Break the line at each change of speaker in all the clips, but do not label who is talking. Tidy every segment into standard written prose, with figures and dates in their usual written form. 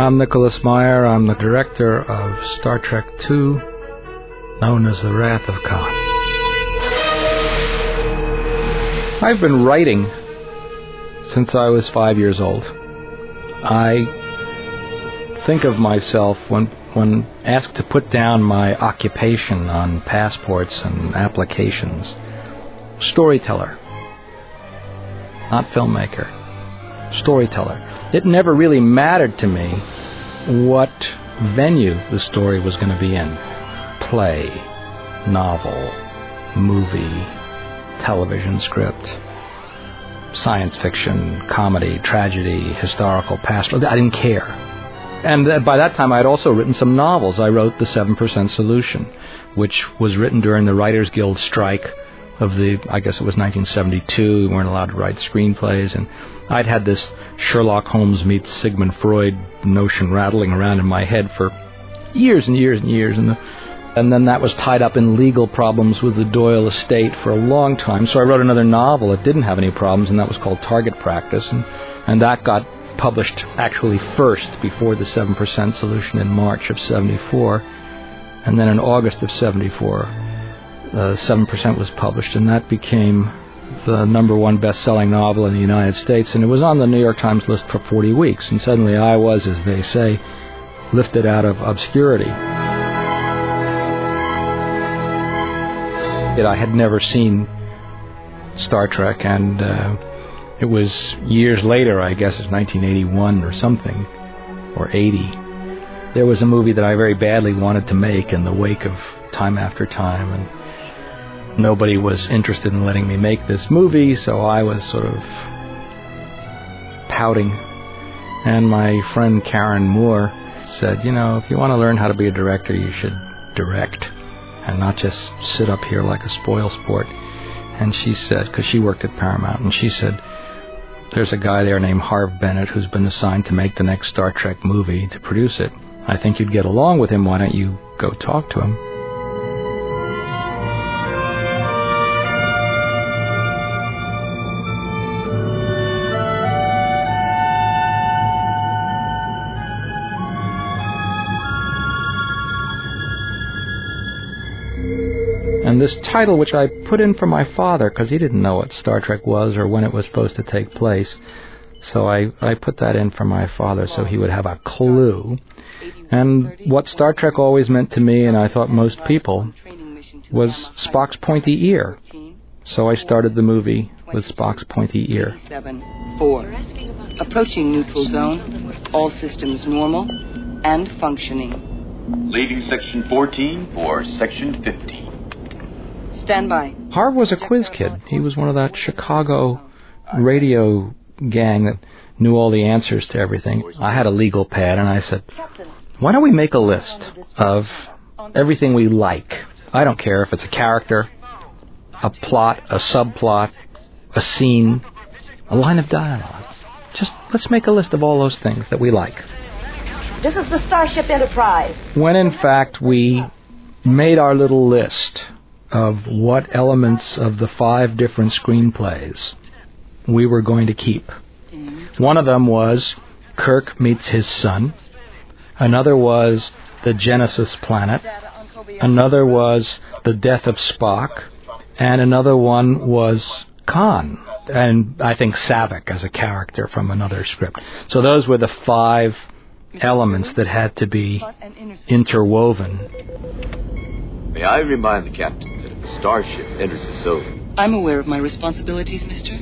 I'm Nicholas Meyer. I'm the director of Star Trek II, known as The Wrath of Khan. I've been writing since I was 5 years old. I think of myself, when asked to put down my occupation on passports and applications, storyteller, not filmmaker, storyteller. It never really mattered to me what venue the story was going to be in. Play, novel, movie, television script, science fiction, comedy, tragedy, historical, pastoral. I didn't care. And by that time, I had also written some novels. I wrote The 7% Solution, which was written during the Writers Guild strike of I guess it was 1972. We weren't allowed to write screenplays, and I'd had this Sherlock Holmes meets Sigmund Freud notion rattling around in my head for years and years and years, and then that was tied up in legal problems with the Doyle estate for a long time. So I wrote another novel that didn't have any problems, and that was called Target Practice, and that got published actually first before The 7% Solution in March of 74, and then in August of 74, 7% was published, and that became the number one best-selling novel in the United States, and it was on the New York Times list for 40 weeks, and suddenly I was, as they say, lifted out of obscurity. I had never seen Star Trek, and it was years later, I guess it's 1981 or something, or 80. There was a movie that I very badly wanted to make in the wake of Time After Time, and nobody was interested in letting me make this movie, so I was sort of pouting. And my friend Karen Moore said, if you want to learn how to be a director, you should direct and not just sit up here like a spoilsport. And she said, because she worked at Paramount, and she said, there's a guy there named Harve Bennett who's been assigned to make the next Star Trek movie, to produce it. I think you'd get along with him. Why don't you go talk to him? And this title, which I put in for my father, because he didn't know what Star Trek was or when it was supposed to take place, so I put that in for my father so he would have a clue. And what Star Trek always meant to me, and I thought most people, was Spock's pointy ear. So I started the movie with Spock's pointy ear.
4. Approaching neutral zone. All systems normal and functioning.
Leaving Section 14 for Section 15.
Stand by.
Harve was a quiz kid. He was one of that Chicago radio gang that knew all the answers to everything. I had a legal pad, and I said, why don't we make a list of everything we like? I don't care if it's a character, a plot, a subplot, a scene, a line of dialogue. Just let's make a list of all those things that we like.
This is the Starship Enterprise.
When in fact we made our little list of what elements of the 5 different screenplays we were going to keep. One of them was Kirk meets his son. Another was the Genesis planet. Another was the death of Spock. And another one was Khan. And I think Saavik as a character from another script. So those were the 5 elements that had to be interwoven.
May I remind the captain that if the starship enters the zone...
I'm aware of my responsibilities, mister.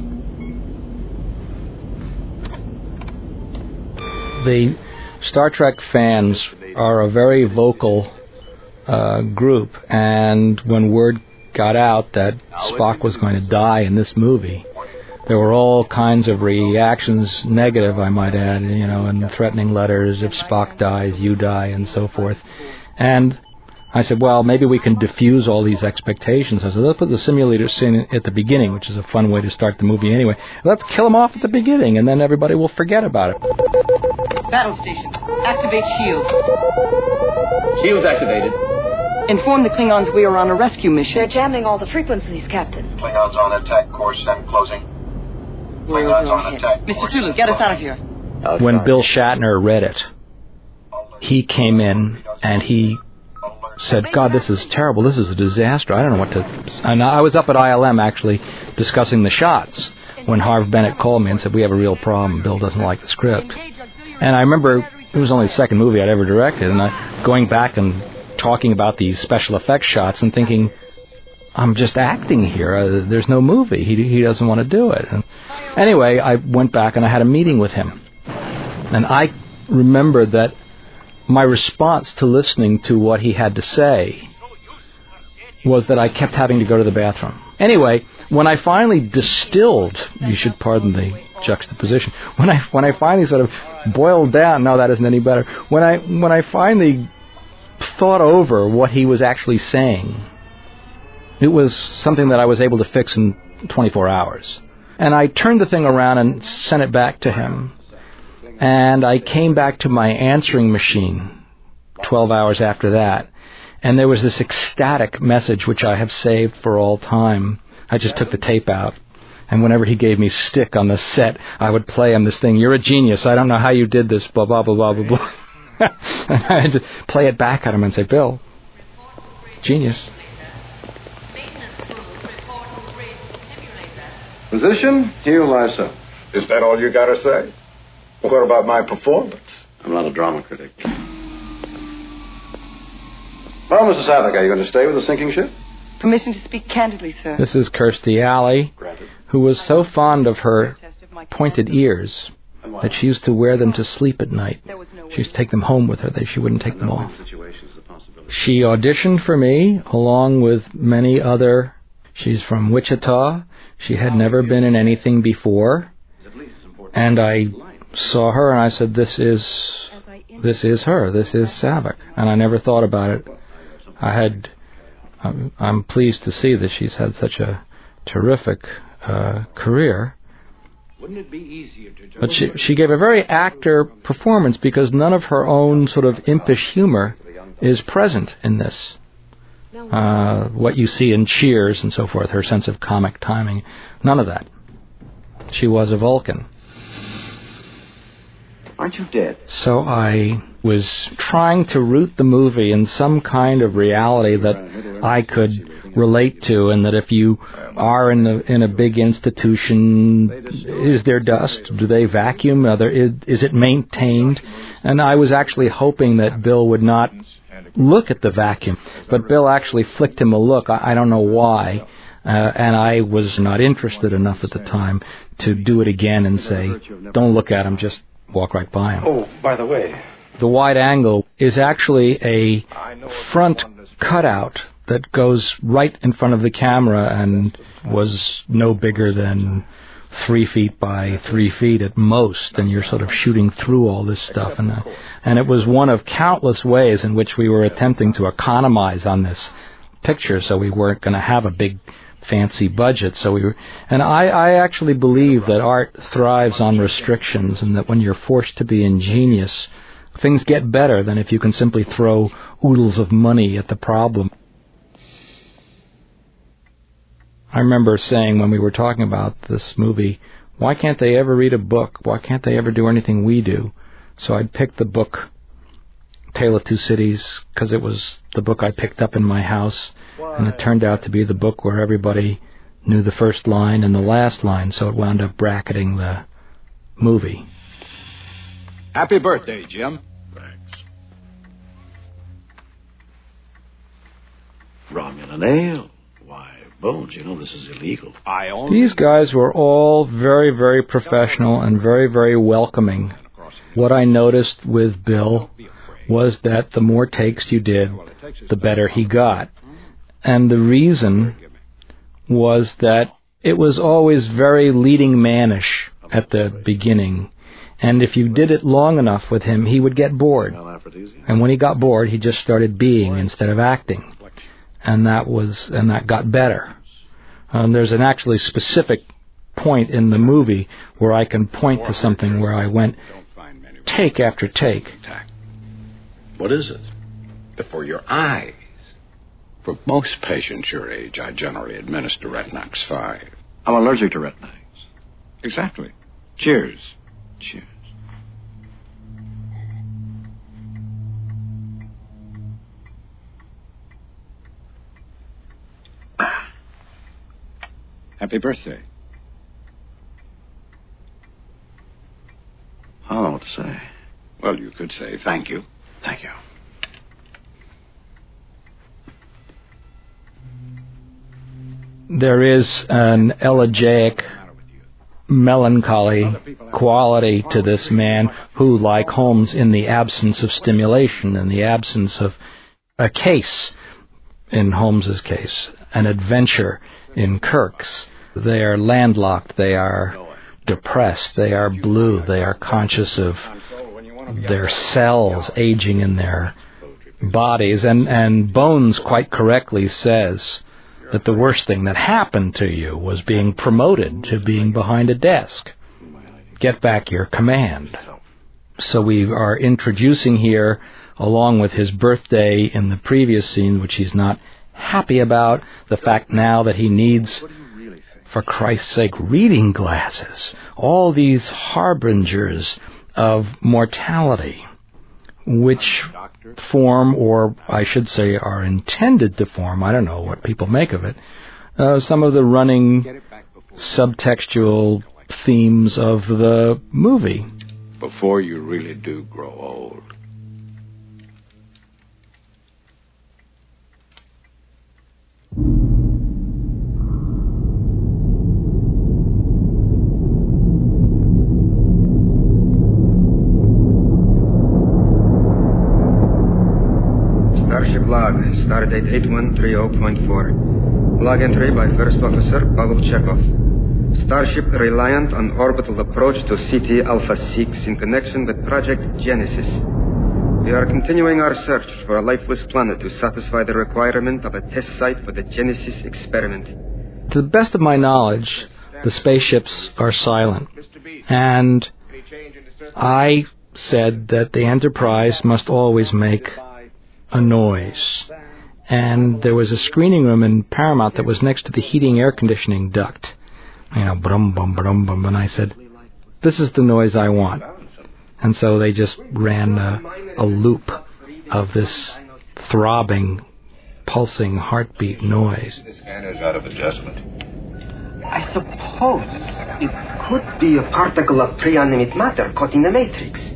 The Star Trek fans are a very vocal group, and when word got out that Spock was going to die in this movie, there were all kinds of reactions, negative, I might add, and threatening letters, if Spock dies, you die, and so forth. And I said, well, maybe we can diffuse all these expectations. I said, let's put the simulator scene at the beginning, which is a fun way to start the movie anyway. Let's kill them off at the beginning, and then everybody will forget about it.
Battle stations, activate shields.
Shields activated.
Inform the Klingons we are on a rescue mission.
They're jamming all the frequencies, Captain.
Klingons on attack course and closing.
Klingons on attack. Mr. Sulu, get us out of here.
When Bill Shatner read it, he came in and he said, God, this is terrible. This is a disaster. I don't know what to... And I was up at ILM, actually, discussing the shots when Harv Bennett called me and said, we have a real problem. Bill doesn't like the script. And I remember it was only the second movie I'd ever directed, and going back and talking about these special effects shots and thinking, I'm just acting here. There's no movie. He doesn't want to do it. And anyway, I went back and I had a meeting with him. And I remember that my response to listening to what he had to say was that I kept having to go to the bathroom. Anyway, when I finally distilled, you should pardon the juxtaposition, when I finally sort of boiled down, no, that isn't any better, when I finally thought over what he was actually saying, it was something that I was able to fix in 24 hours. And I turned the thing around and sent it back to him. And I came back to my answering machine 12 hours after that, and there was this ecstatic message which I have saved for all time. I just took the tape out, and whenever he gave me stick on the set, I would play him this thing, you're a genius, I don't know how you did this, blah, blah, blah, blah, blah, blah. And I had to play it back at him and say, Bill, genius.
Physician, heal thyself. Is that all you got to say? What about my performance?
I'm not a drama critic.
Well, Mrs. Savick, are you going to stay with the sinking ship?
Permission to speak candidly, sir.
This is Kirstie Alley, who was so fond of her pointed ears that she used to wear them to sleep at night. She used to take them home with her. She wouldn't take them off. She auditioned for me, along with many other... She's from Wichita. She had never been in anything before. And I saw her and I said, this is her. This is Savick. And I never thought about it. I'm pleased to see that she's had such a terrific career. But she gave a very actor performance because none of her own sort of impish humor is present in this. What you see in Cheers and so forth, her sense of comic timing, none of that. She was a Vulcan.
Aren't you dead?
So I was trying to root the movie in some kind of reality that I could relate to, and that if you are in a big institution, is there dust? Do they vacuum? Is it maintained? And I was actually hoping that Bill would not look at the vacuum, but Bill actually flicked him a look. I don't know why, and I was not interested enough at the time to do it again and say, don't look at him, just walk right by him.
Oh, by the way,
the wide angle is actually a front cutout that goes right in front of the camera and was no bigger than 3 feet by 3 feet at most, and you're sort of shooting through all this stuff. And it was one of countless ways in which we were attempting to economize on this picture, so we weren't going to have a big fancy budget. And I actually believe that art thrives on restrictions, and that when you're forced to be ingenious, things get better than if you can simply throw oodles of money at the problem. I remember saying when we were talking about this movie, why can't they ever read a book? Why can't they ever do anything we do? So I'd picked the book Tale of Two Cities because it was the book I picked up in my house, and it turned out to be the book where everybody knew the first line and the last line, so it wound up bracketing the movie.
Happy birthday, Jim.
Thanks. Rum in an ale. Why, Bones, you know this is illegal.
These guys were all very, very professional and very, very welcoming. What I noticed with Bill was that the more takes you did, the better he got. And the reason was that it was always very leading manish at the beginning. And if you did it long enough with him, he would get bored. And when he got bored, he just started being instead of acting. And that got better. There's an actually specific point in the movie where I can point to something where I went take after take.
What is it?
For your eyes. For most patients your age, I generally administer Retinox 5.
I'm allergic to Retinox.
Exactly. Cheers.
Cheers.
Happy birthday.
I don't know what to say.
Well, you could say thank you.
Thank you.
There is an elegiac, melancholy quality to this man who, like Holmes, in the absence of stimulation, in the absence of a case, in Holmes's case, an adventure in Kirk's, they are landlocked, they are depressed, they are blue, they are conscious of their cells aging in their bodies, and Bones quite correctly says that the worst thing that happened to you was being promoted to being behind a desk. Get back your command. So we are introducing here, along with his birthday in the previous scene, which he's not happy about, the fact now that he needs, for Christ's sake, reading glasses. All these harbingers of mortality, which form, or I should say are intended to form, I don't know what people make of it, some of the running subtextual themes of the movie.
Before you really do grow old.
Starship log, stardate 8130.4. Log entry by First Officer Pavel Chekhov. Starship reliant on orbital approach to CT Alpha 6 in connection with Project Genesis. We are continuing our search for a lifeless planet to satisfy the requirement of a test site for the Genesis experiment.
To the best of my knowledge, the spaceships are silent. And I said that the Enterprise must always make a noise. And there was a screening room in Paramount that was next to the heating air conditioning duct. You know, brum, bum, brum, bum. And I said, this is the noise I want. And so they just ran a loop of this throbbing, pulsing heartbeat noise.
The scanner's out of adjustment.
I suppose it could be a particle of preanimate matter caught in the matrix.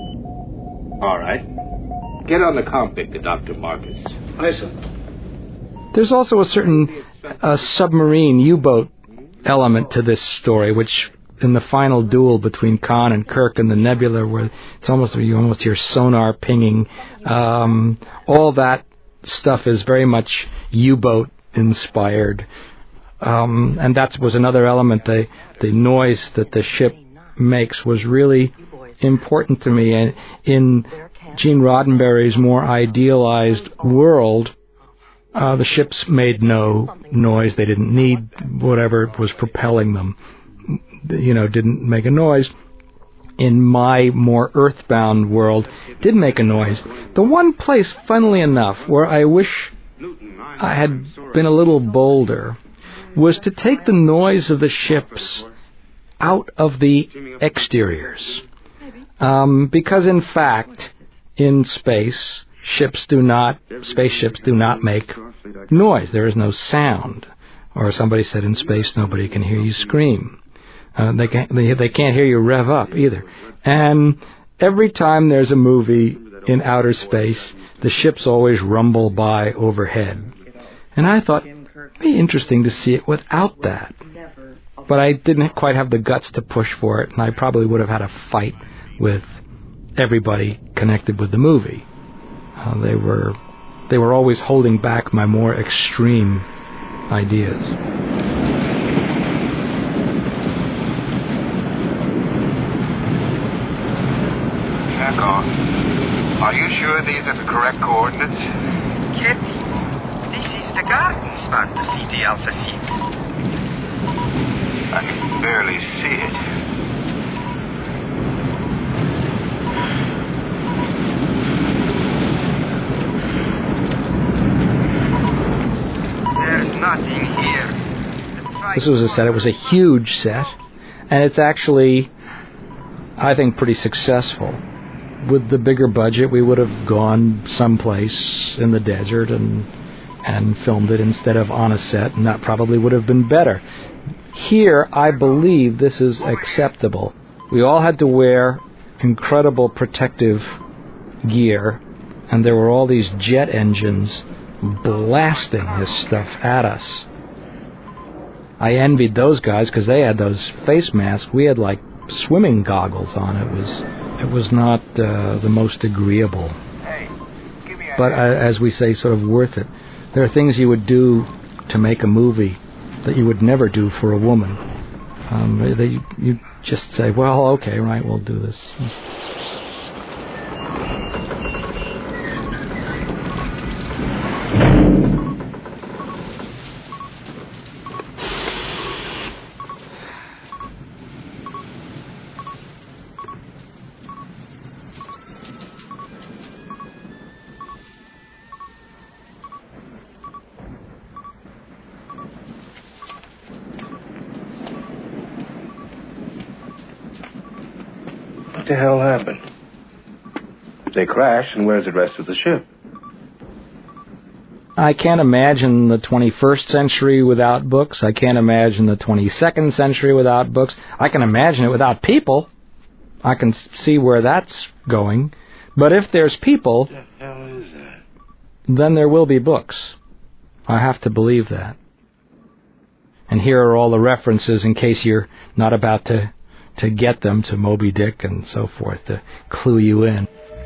All right. Get on the cockpit to Dr. Marcus.
Aye, sir.
There's also a certain submarine U-boat element to this story, which in the final duel between Khan and Kirk in the nebula, where it's almost, you almost hear sonar pinging, all that stuff is very much U-boat inspired. And that was another element. The noise that the ship makes was really important to me. And in Gene Roddenberry's more idealized world, the ships made no noise. They didn't need whatever was propelling them. Didn't make a noise. In my more earthbound world, did make a noise. The one place, funnily enough, where I wish I had been a little bolder was to take the noise of the ships out of the exteriors. Because, in fact, in space, spaceships do not make noise. There is no sound. Or somebody said in space nobody can hear you scream. They can't hear you rev up either. And every time there's a movie in outer space, the ships always rumble by overhead. And I thought, it'd be interesting to see it without that. But I didn't quite have the guts to push for it, and I probably would have had a fight with everybody connected with the movie. They were always holding back my more extreme ideas.
Chekhov, are you sure these are the correct coordinates?
Captain, this is the garden spot to CT Alpha 6.
I can barely see it.
There's nothing here.
This was a set. It was a huge set. And it's actually, I think, pretty successful. With the bigger budget, we would have gone someplace in the desert and and filmed it instead of on a set, and that probably would have been better. Here, I believe this is acceptable. We all had to wear incredible protective gear, and there were all these jet engines blasting this stuff at us. I envied those guys because they had those face masks. We had like swimming goggles on. It was not the most agreeable. But as we say, sort of worth it. There are things you would do to make a movie that you would never do for a woman. You just say, well, okay, right, we'll do this.
What the hell happened? If they crash, and where's the rest of the ship?
I can't imagine the 21st century without books. I can't imagine the 22nd century without books. I can imagine it without people. I can see where that's going. But if there's people,
What the hell is that?
then there will be books. I have to believe that. And here are all the references in case you're not about to get them, to Moby Dick and so forth, to clue you in.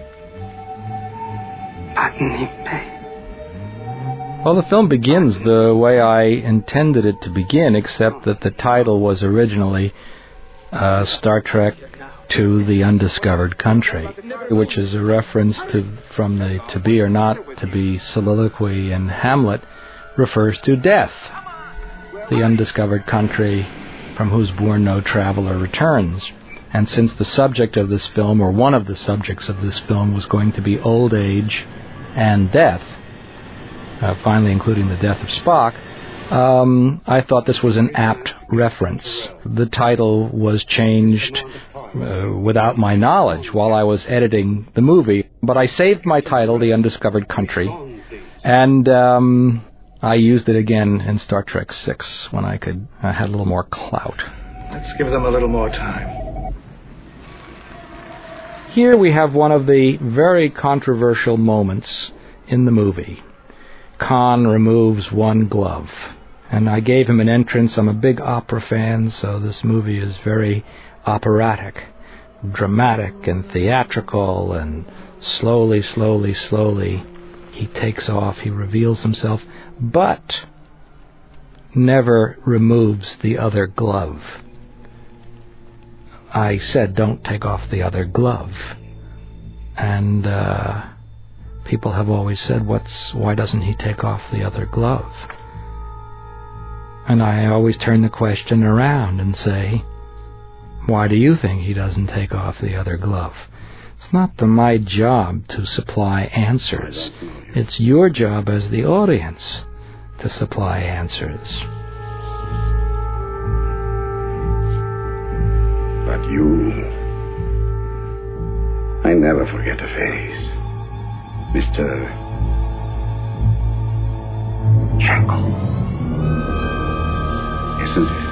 Well, the film begins the way I intended it to begin, except that the title was originally Star Trek II: The Undiscovered Country, which is a reference from the To Be or Not to Be soliloquy in Hamlet, refers to death, the undiscovered country from whose bourne no traveler returns. And since the subject of this film, or one of the subjects of this film, was going to be old age and death, finally including the death of Spock, I thought this was an apt reference. The title was changed without my knowledge while I was editing the movie, but I saved my title, The Undiscovered Country, and I used it again in Star Trek VI when I had a little more clout.
Let's give them a little more time.
Here we have one of the very controversial moments in the movie. Khan removes one glove, and I gave him an entrance. I'm a big opera fan, so this movie is very operatic, dramatic and theatrical, and slowly he takes off, he reveals himself, but never removes the other glove. I said, don't take off the other glove. And people have always said, why doesn't he take off the other glove? And I always turn the question around and say, why do you think he doesn't take off the other glove? It's not my job to supply answers. It's your job as the audience to supply answers.
But you... I never forget a face. Mr. Jekyll. Isn't it?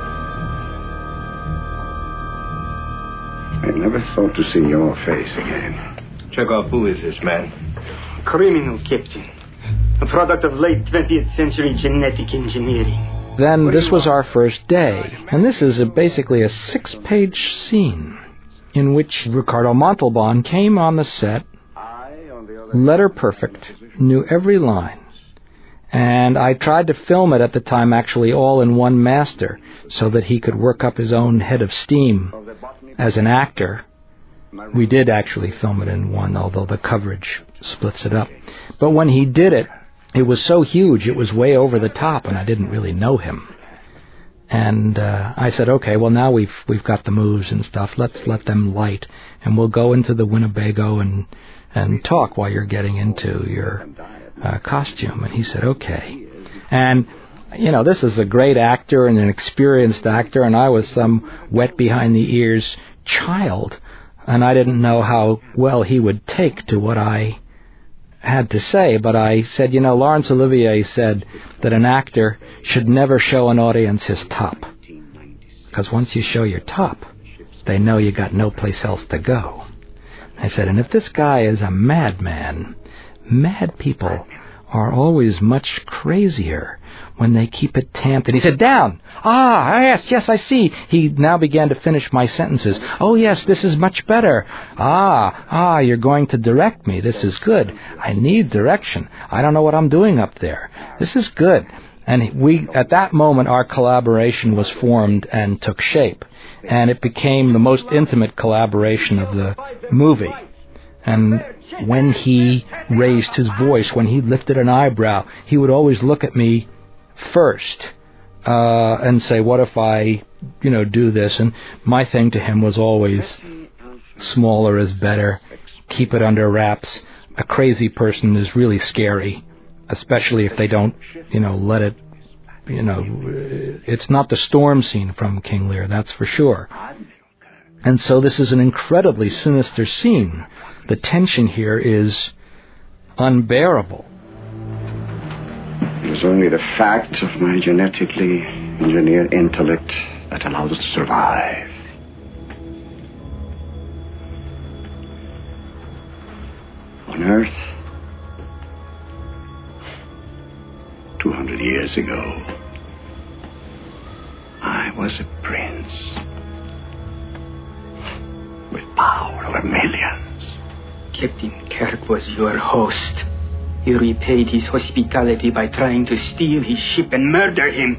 I never thought to see your face again.
Chekhov, who is this man?
Criminal, Captain. A product of late 20th century genetic engineering.
Then this was our first day, and this is basically a 6-page scene in which Ricardo Montalban came on the set, letter perfect, knew every line. And I tried to film it at the time actually all in one master so that he could work up his own head of steam as an actor. We did actually film it in one, although the coverage splits it up. But when he did it, it was so huge, it was way over the top, and I didn't really know him. And I said, okay, well now we've got the moves and stuff, let's let them light, and we'll go into the Winnebago and talk while you're getting into your costume. And he said, okay. And, you know, this is a great actor and an experienced actor, and I was some wet behind the ears child, and I didn't know how well he would take to what I had to say, but I said, Laurence Olivier said that an actor should never show an audience his top. Because once you show your top, they know you got no place else to go. I said, and if this guy is a madman, mad people are always much crazier when they keep it tamped. And he said, down! Yes, I see. He now began to finish my sentences. Oh, yes, this is much better. You're going to direct me. This is good. I need direction. I don't know what I'm doing up there. This is good. And at that moment, our collaboration was formed and took shape. And it became the most intimate collaboration of the movie. And when he raised his voice, when he lifted an eyebrow, he would always look at me first and say, what if I, do this? And my thing to him was always, smaller is better. Keep it under wraps. A crazy person is really scary, especially if they don't, let it, it's not the storm scene from King Lear, that's for sure. And so this is an incredibly sinister scene. The tension here is unbearable.
It is only the fact of my genetically engineered intellect that allows us to survive. On Earth, 200 years ago, I was a prince with power over millions.
Captain Kirk was your host. You repaid his hospitality by trying to steal his ship and murder him.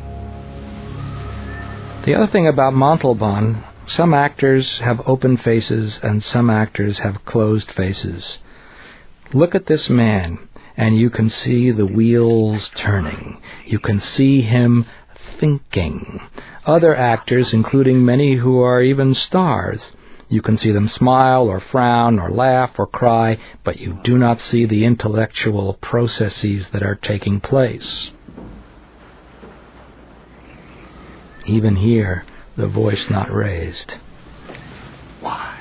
The other thing about Montalban, some actors have open faces and some actors have closed faces. Look at this man, and you can see the wheels turning. You can see him thinking. Other actors, including many who are even stars, you can see them smile or frown or laugh or cry, but you do not see the intellectual processes that are taking place. Even here, the voice not raised.
Why?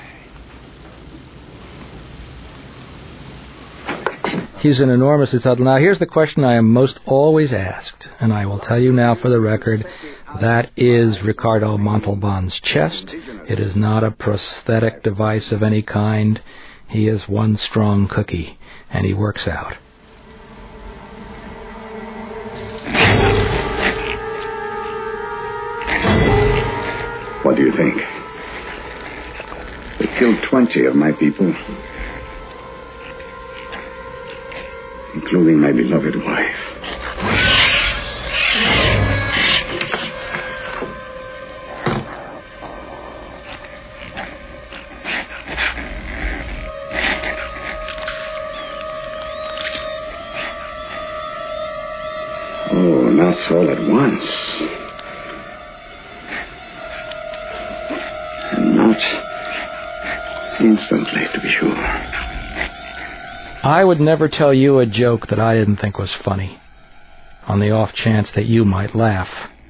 He's an enormous subtle. Now, here's the question I am most always asked, and I will tell you now for the record, that is Ricardo Montalban's chest. It is not a prosthetic device of any kind. He is one strong cookie, and he works out.
What do you think? They killed 20 of my people, including my beloved wife. Oh, not all at once. And not instantly, to be sure.
I would never tell you a joke that I didn't think was funny, on the off chance that you might laugh.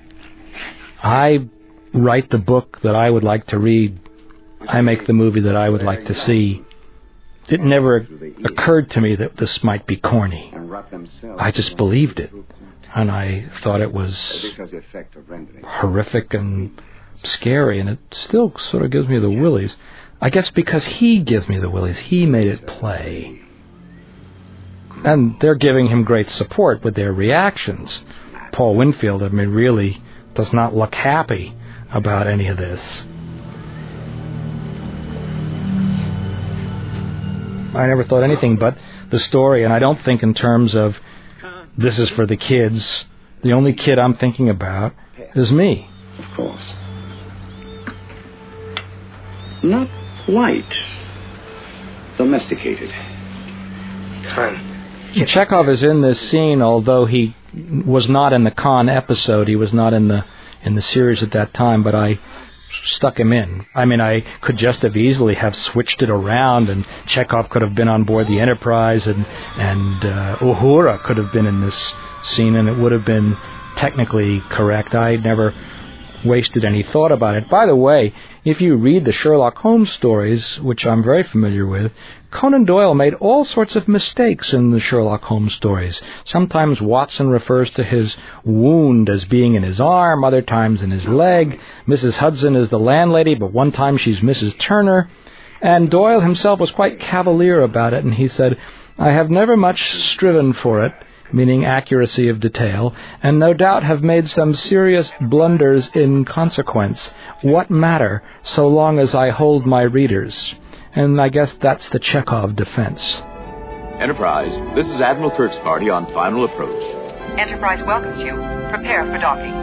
I write the book that I would like to read. I make the movie that I would like to see. It never occurred to me that this might be corny. I just believed it, and I thought it was horrific and scary, and it still sort of gives me the willies. I guess because he gives me the willies. He made it play. And they're giving him great support with their reactions. Paul Winfield, really does not look happy about any of this. I never thought anything but the story, and I don't think in terms of this is for the kids. The only kid I'm thinking about is me.
Of course. Not quite domesticated.
Chekhov is in this scene, although he was not in the Khan episode. He was not in the series at that time, but I stuck him in. I could just have easily have switched it around, and Chekhov could have been on board the Enterprise, and Uhura could have been in this scene, and it would have been technically correct. I never wasted any thought about it. By the way, if you read the Sherlock Holmes stories, which I'm very familiar with, Conan Doyle made all sorts of mistakes in the Sherlock Holmes stories. Sometimes Watson refers to his wound as being in his arm, other times in his leg. Mrs. Hudson is the landlady, but one time she's Mrs. Turner. And Doyle himself was quite cavalier about it, and he said, "I have never much striven for it," meaning accuracy of detail, "and no doubt have made some serious blunders in consequence. What matter, so long as I hold my readers?" And I guess that's the Chekhov defense.
Enterprise, this is Admiral Kirk's party on final approach.
Enterprise welcomes you. Prepare for docking.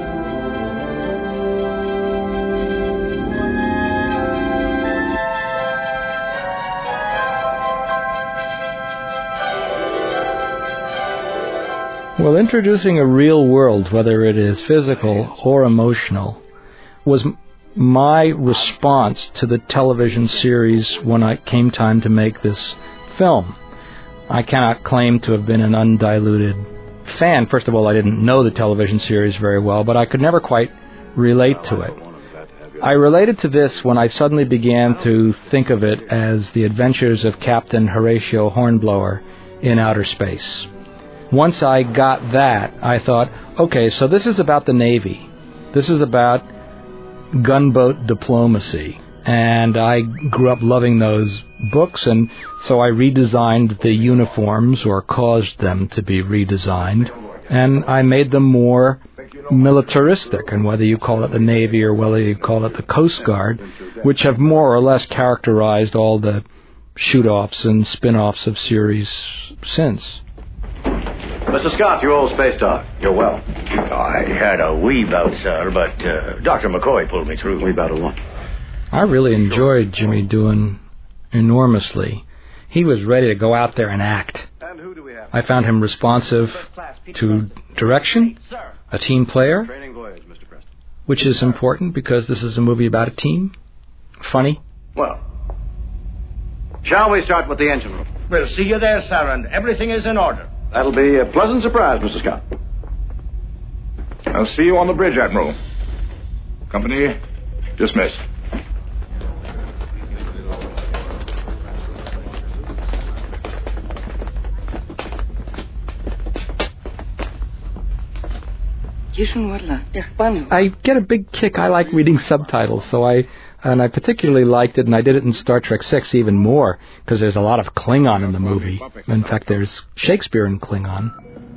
Well, introducing a real world, whether it is physical or emotional, was my response to the television series when it came time to make this film. I cannot claim to have been an undiluted fan. First of all, I didn't know the television series very well, but I could never quite relate to it. I related to this when I suddenly began to think of it as the adventures of Captain Horatio Hornblower in outer space. Once I got that, I thought, okay, so this is about the Navy. This is about gunboat diplomacy. And I grew up loving those books, and so I redesigned the uniforms, or caused them to be redesigned, and I made them more militaristic, and whether you call it the Navy or whether you call it the Coast Guard, which have more or less characterized all the shoot-offs and spin-offs of series since.
Mr. Scott, your old space doc. You're well. I had a wee bout, sir, but Dr. McCoy pulled me through. Wee bout of what?
I really enjoyed Jimmy Doohan enormously. He was ready to go out there and act. I found him responsive to direction, a team player, which is important because this is a movie about a team. Funny.
Well, shall we start with the engine room?
We'll see you there, sir, and everything is in order.
That'll be a pleasant surprise, Mr. Scott.
I'll see you on the bridge, Admiral. Company dismissed.
I get a big kick. I like reading subtitles, so I particularly liked it, and I did it in Star Trek VI even more, because there's a lot of Klingon in the movie. In fact, there's Shakespeare in Klingon.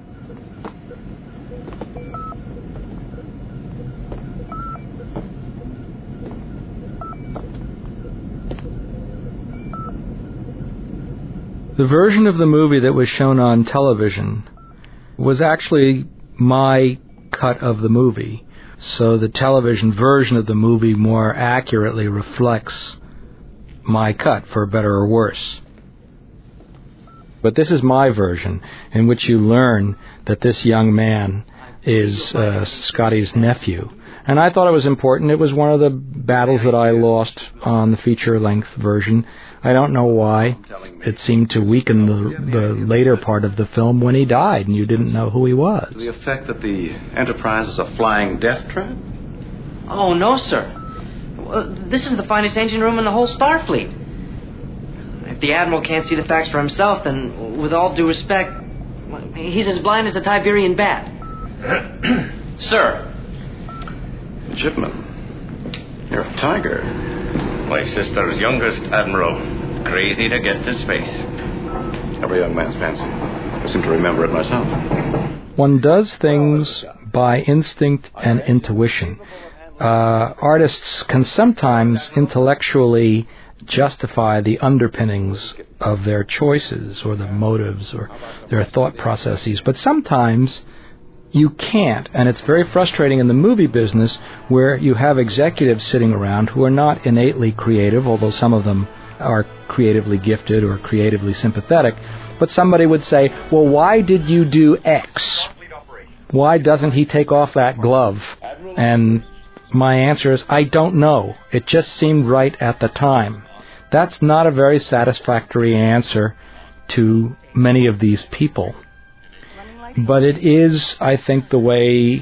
The version of the movie that was shown on television was actually my cut of the movie. So the television version of the movie more accurately reflects my cut, for better or worse. But this is my version, in which you learn that this young man is Scotty's nephew. And I thought it was important. It was one of the battles that I lost on the feature-length version. I don't know why. It seemed to weaken the later part of the film when he died, and you didn't know who he was.
To the effect that the Enterprise is a flying death trap?
Oh, no, sir. Well, this is the finest engine room in the whole Starfleet. If the Admiral can't see the facts for himself, then, with all due respect, he's as blind as a Tiberian bat. Sir.
Midshipman, you're a tiger.
My sister's youngest, Admiral. Crazy to get to space.
Every young man's fancy. I seem to remember it myself.
One does things by instinct and intuition. Artists can sometimes intellectually justify the underpinnings of their choices or the motives or their thought processes, but sometimes you can't, and it's very frustrating in the movie business where you have executives sitting around who are not innately creative, although some of them are creatively gifted or creatively sympathetic, but somebody would say, well, why did you do X? Why doesn't he take off that glove? And my answer is, I don't know. It just seemed right at the time. That's not a very satisfactory answer to many of these people. But it is, I think, the way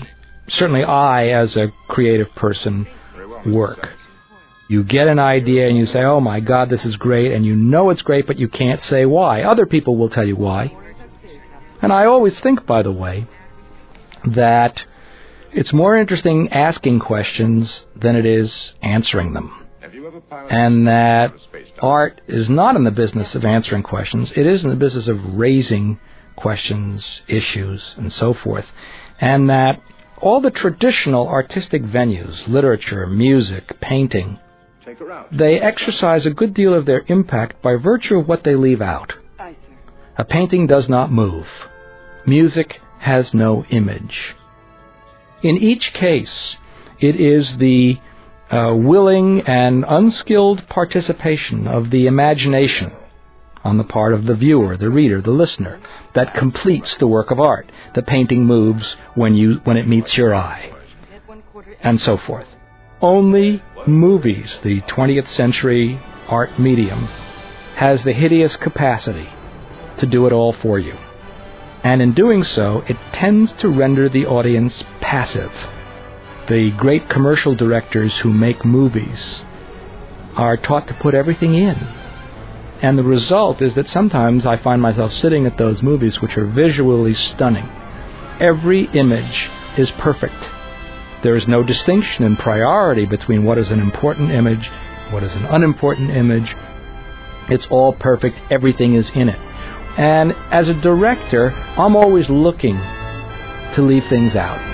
certainly I, as a creative person, work. You get an idea and you say, oh my God, this is great, and you know it's great, but you can't say why. Other people will tell you why. And I always think, by the way, that it's more interesting asking questions than it is answering them. And that art is not in the business of answering questions. It is in the business of raising questions, issues, and so forth. And that all the traditional artistic venues, literature, music, painting, they exercise a good deal of their impact by virtue of what they leave out. A painting does not move. Music has no image. In each case, it is the willing and unskilled participation of the imagination on the part of the viewer, the reader, the listener, that completes the work of art. The painting moves when it meets your eye, and so forth. Only movies, the 20th century art medium, has the hideous capacity to do it all for you. And in doing so, it tends to render the audience passive. The great commercial directors who make movies are taught to put everything in. And the result is that sometimes I find myself sitting at those movies which are visually stunning. Every image is perfect. There is no distinction in priority between what is an important image, what is an unimportant image. It's all perfect. Everything is in it. And as a director, I'm always looking to leave things out.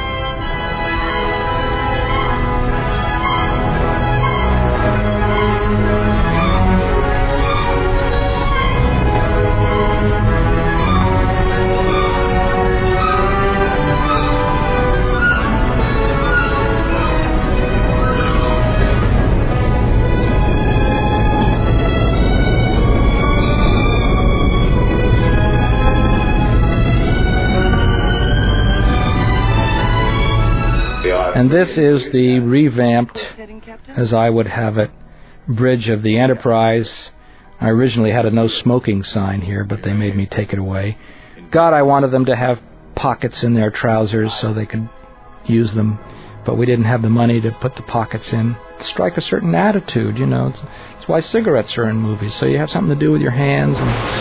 And this is the revamped, as I would have it, bridge of the Enterprise. I originally had a no smoking sign here, but they made me take it away. God, I wanted them to have pockets in their trousers so they could use them, but we didn't have the money to put the pockets in. Strike a certain attitude, you know. It's why cigarettes are in movies, so you have something to do with your hands.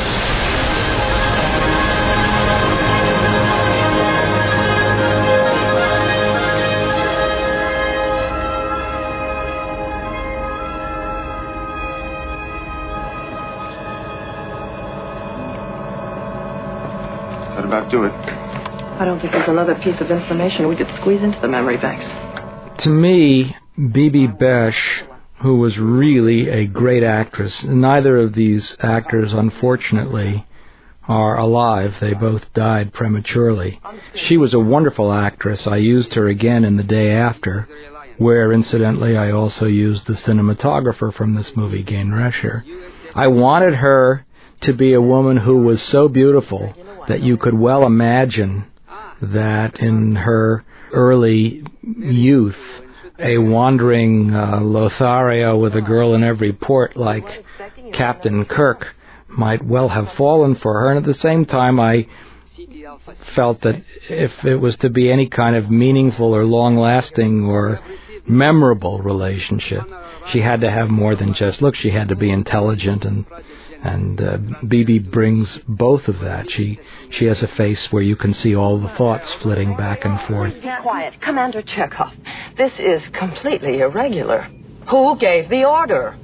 About do it.
I don't think there's another piece of information we could squeeze into the memory banks.
To me, Bibi Besh, who was really a great actress, neither of these actors, unfortunately, are alive. They both died prematurely. She was a wonderful actress. I used her again in The Day After, where, incidentally, I also used the cinematographer from this movie, Gain Rescher. I wanted her to be a woman who was so beautiful that you could well imagine that in her early youth, a wandering Lothario with a girl in every port like Captain Kirk might well have fallen for her. And at the same time, I felt that if it was to be any kind of meaningful or long-lasting or memorable relationship, she had to have more than just look. She had to be intelligent, and Bibi brings both of that. She has a face where you can see all the thoughts flitting back and forth.
Quiet, Commander Chekhov. This is completely irregular. Who gave the order?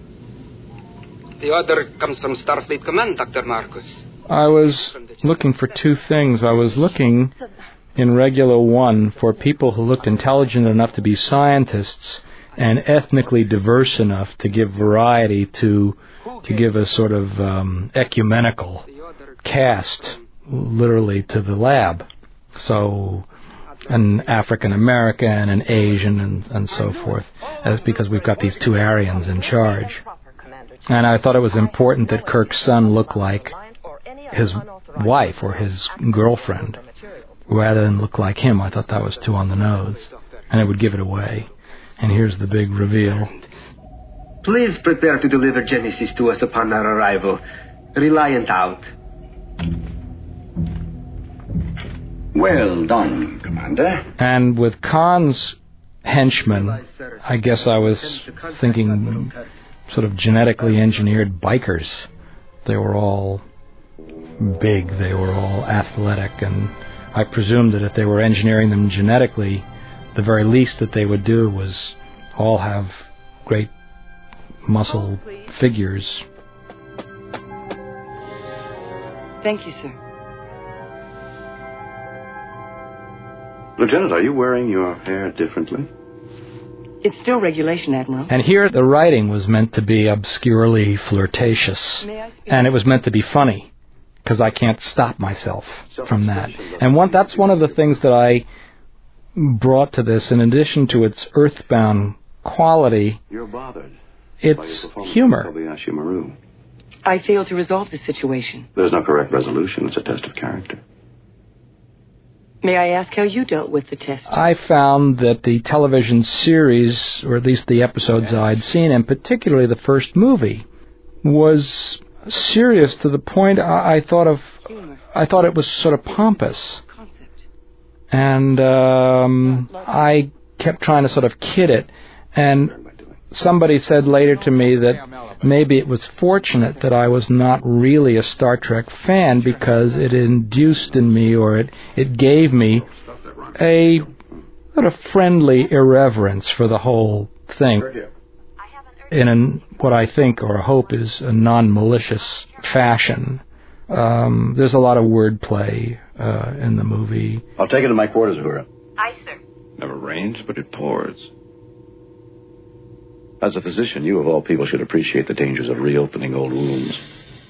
The order comes from Starfleet Command, Dr. Marcus.
I was looking for two things. I was looking in Regula 1 for people who looked intelligent enough to be scientists and ethnically diverse enough to give variety, to give a sort of ecumenical cast, literally, to the lab. So an African-American, an Asian, and so forth, because we've got these two Aryans in charge. And I thought it was important that Kirk's son look like his wife or his girlfriend, rather than look like him. I thought that was too on the nose, and it would give it away. And here's the big reveal.
Please prepare to deliver Genesis to us upon our arrival. Reliant out.
Well done, Commander.
And with Khan's henchmen, I guess I was thinking sort of genetically engineered bikers. They were all big, they were all athletic, and I presumed that if they were engineering them genetically, the very least that they would do was all have great muscle figures.
Thank you, sir.
Lieutenant, are you wearing your hair differently?
It's still regulation, Admiral.
And here the writing was meant to be obscurely flirtatious, and it was meant to be funny, because I can't stop myself from that. And that's one of the things that I brought to this, in addition to its earthbound quality.
You're bothered.
It's humor.
I failed to resolve the situation.
There's no correct resolution. It's a test of character.
May I ask how you dealt with the test?
I found that the television series, or at least the episodes I'd seen, and particularly the first movie, was serious to the point I thought it was sort of pompous. And I kept trying to sort of kid it. And somebody said later to me that maybe it was fortunate that I was not really a Star Trek fan, because it induced in me, or it gave me a sort of friendly irreverence for the whole thing in what I think or hope is a non-malicious fashion. There's a lot of wordplay in the movie.
I'll take it to my quarters, Uhura.
Aye, sir.
Never rains, but it pours. As a physician, you of all people should appreciate the dangers of reopening old wounds.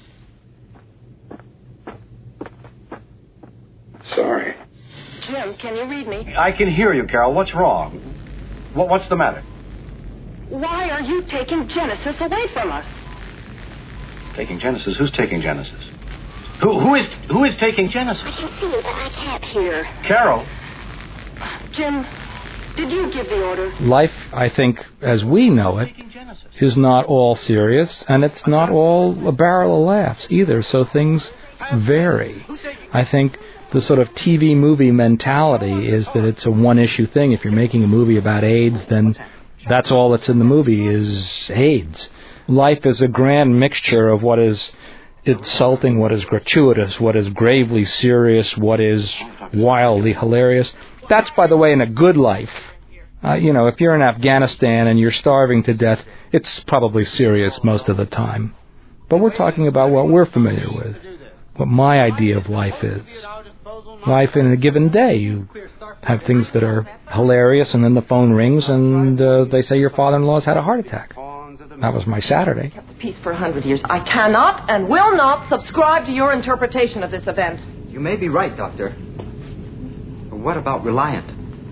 Sorry.
Jim, can you read me?
I can hear you, Carol. What's wrong? What's the matter?
Why are you taking Genesis away from us?
Taking Genesis? Who's taking Genesis? Who is taking Genesis?
I can feel that tap here.
Carol.
Jim, did you give the order?
Life, I think, as we know it, is not all serious, and it's not all a barrel of laughs either, so things vary. I think the sort of TV movie mentality is that it's a one-issue thing. If you're making a movie about AIDS, then that's all that's in the movie is AIDS. Life is a grand mixture of what is insulting, what is gratuitous, what is gravely serious, what is wildly hilarious. That's, by the way, in a good life. If you're in Afghanistan and you're starving to death, it's probably serious most of the time. But we're talking about what we're familiar with, what my idea of life is. Life in a given day, you have things that are hilarious, and then the phone rings and they say your father-in-law's had a heart attack. That was my Saturday.
Kept the peace for 100 years. I cannot and will not subscribe to your interpretation of this event.
You may be right, Doctor. But what about Reliant?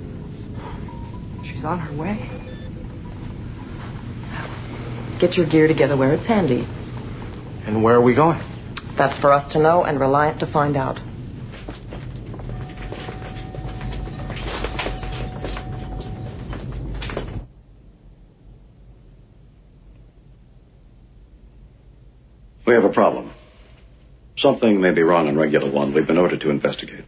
She's on her way.
Get your gear together where it's handy.
And where are we going?
That's for us to know and Reliant to find out.
We have a problem. Something may be wrong on Regular One. We've been ordered to investigate.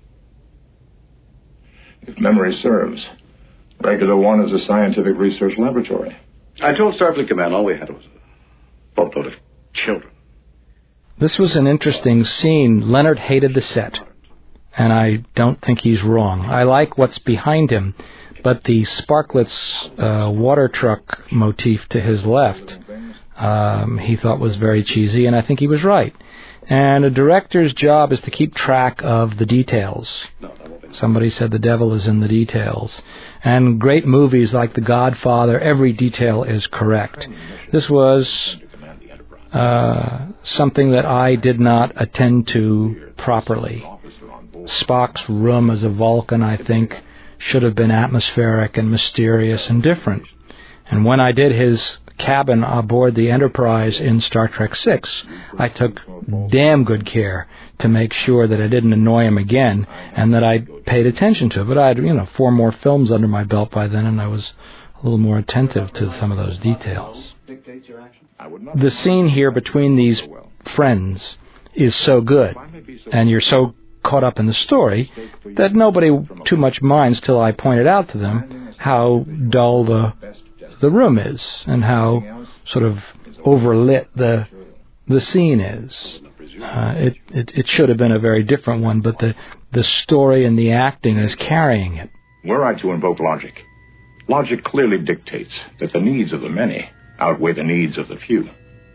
If memory serves, Regular One is a scientific research laboratory.
I told Starfleet Command all we had was a boatload of children.
This was an interesting scene. Leonard hated the set, and I don't think he's wrong. I like what's behind him, but the Sparklets water truck motif to his left, he thought was very cheesy, and I think he was right. And a director's job is to keep track of the details. Somebody said the devil is in the details. And great movies like The Godfather, every detail is correct. This was something that I did not attend to properly. Spock's room as a Vulcan, I think, should have been atmospheric and mysterious and different. And when I did his cabin aboard the Enterprise in Star Trek VI, I took damn good care to make sure that I didn't annoy him again and that I paid attention to it. But I had, 4 more films under my belt by then, and I was a little more attentive to some of those details. The scene here between these friends is so good, and you're so caught up in the story that nobody too much minds till I pointed out to them how dull the room is and how sort of overlit the scene is. It should have been a very different one, but the story and the acting is carrying it.
Were I to invoke logic, logic clearly dictates that the needs of the many outweigh the needs of the few.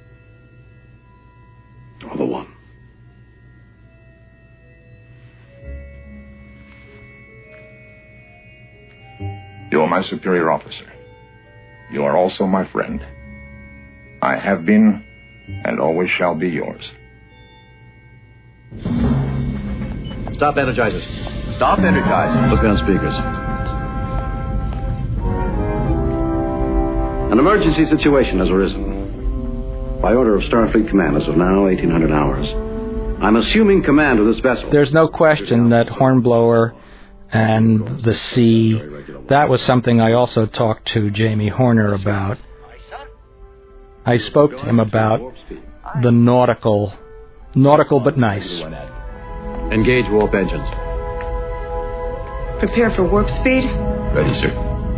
Or the one.
You are my superior officer. You are also my friend. I have been and always shall be yours.
Stop energizers.
Stop energizers.
Look on speakers. An emergency situation has arisen. By order of Starfleet Command, as of now, 1800 hours. I'm assuming command of this vessel.
There's no question that Hornblower and the sea, that was something I also talked to Jamie Horner about. I spoke to him about the nautical but nice.
Engage warp engines.
Prepare for warp speed.
Ready, sir.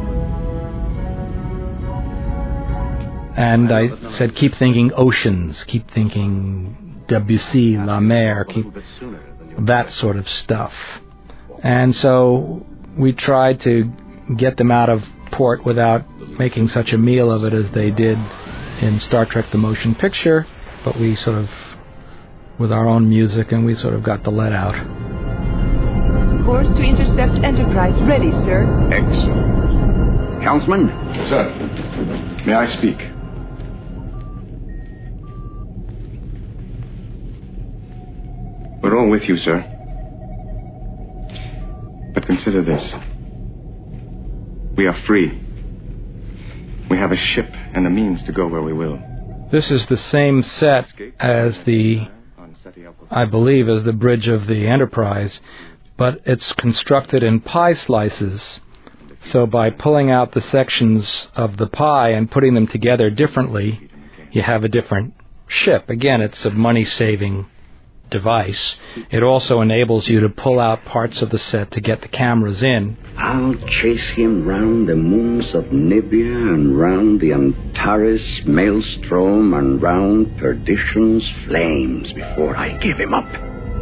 And I said, keep thinking oceans, keep thinking Debussy, La Mer, keep that sort of stuff. And so we tried to get them out of port without making such a meal of it as they did in Star Trek The Motion Picture, but we sort of, with our own music, and we sort of got the let out.
Course to intercept Enterprise ready, sir.
Excellent.
Councilman?
Sir, may I speak?
We're all with you, sir. But consider this. We are free. We have a ship and the means to go where we will.
This is the same set as I believe, as the bridge of the Enterprise, but it's constructed in pie slices. So by pulling out the sections of the pie and putting them together differently, you have a different ship. Again, it's a money-saving device. It also enables you to pull out parts of the set to get the cameras in.
I'll chase him round the moons of Nibia and round the Antares maelstrom and round perdition's flames before I give him up.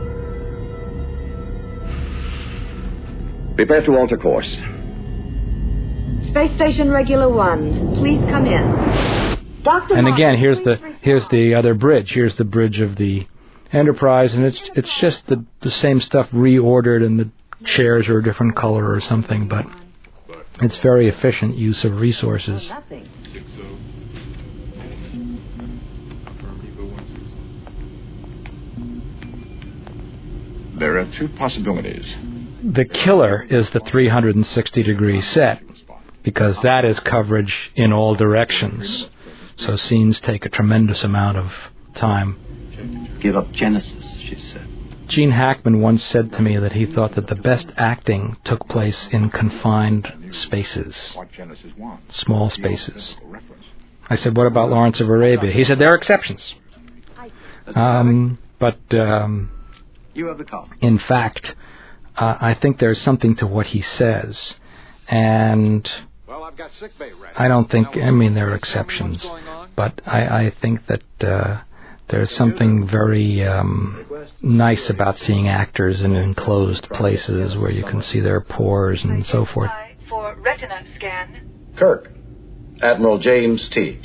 Prepare to alter course.
Space Station Regular 1, please come in. Dr.
And again, here's the other bridge. Here's the bridge of the Enterprise, and it's just the same stuff reordered, and the chairs are a different color or something, but it's very efficient use of resources.
There are two possibilities.
The killer is the 360-degree set, because that is coverage in all directions. So scenes take a tremendous amount of time.
Give up Genesis, she said.
Gene Hackman once said to me that he thought that the best acting took place in confined spaces, small spaces. I said, what about Lawrence of Arabia? He said, there are exceptions. But in fact, I think there's something to what he says. And I don't think, there are exceptions, but I think that there's something very nice about seeing actors in enclosed places where you can see their pores and so forth.
For retina scan.
Kirk. Admiral James T.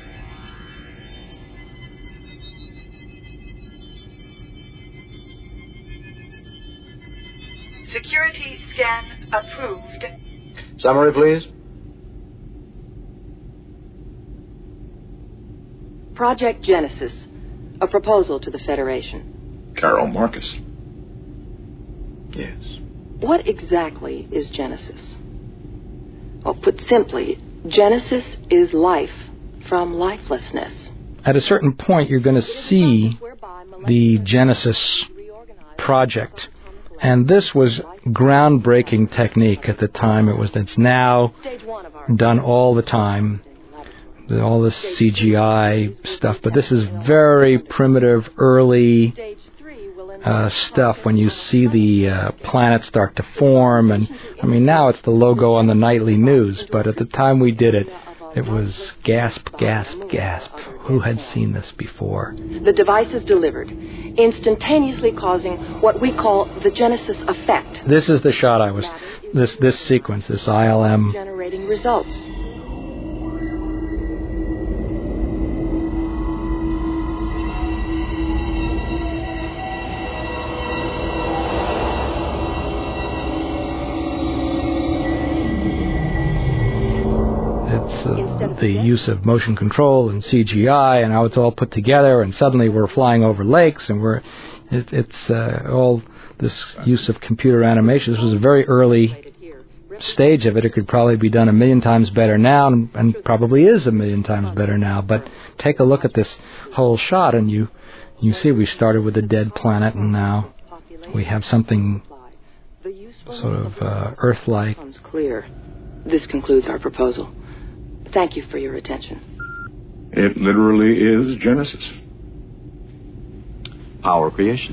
Security scan approved.
Summary, please.
Project Genesis. A proposal to the Federation.
Carol Marcus.
Yes.
What exactly is Genesis? Well, put simply, Genesis is life from lifelessness.
At a certain point, you're going to see the Genesis project. And this was groundbreaking technique at the time. It's now done all the time. All this CGI stuff, but this is very primitive, early stuff when you see the planets start to form. And I mean, now it's the logo on the nightly news, but at the time we did it, it was gasp, gasp, gasp. Who had seen this before?
The device is delivered, instantaneously causing what we call the Genesis effect.
This is the shot I was, this sequence, this ILM.
Generating results.
The use of motion control and CGI and how it's all put together, and suddenly we're flying over lakes, and it's all this use of computer animation. This was a very early stage of it. It could probably be done 1,000,000 times better now, and probably is 1,000,000 times better now. But take a look at this whole shot, and you see we started with a dead planet, and now we have something sort of Earth-like.
Clear. This concludes our proposal. Thank you for your attention.
It literally is Genesis.
Our creation.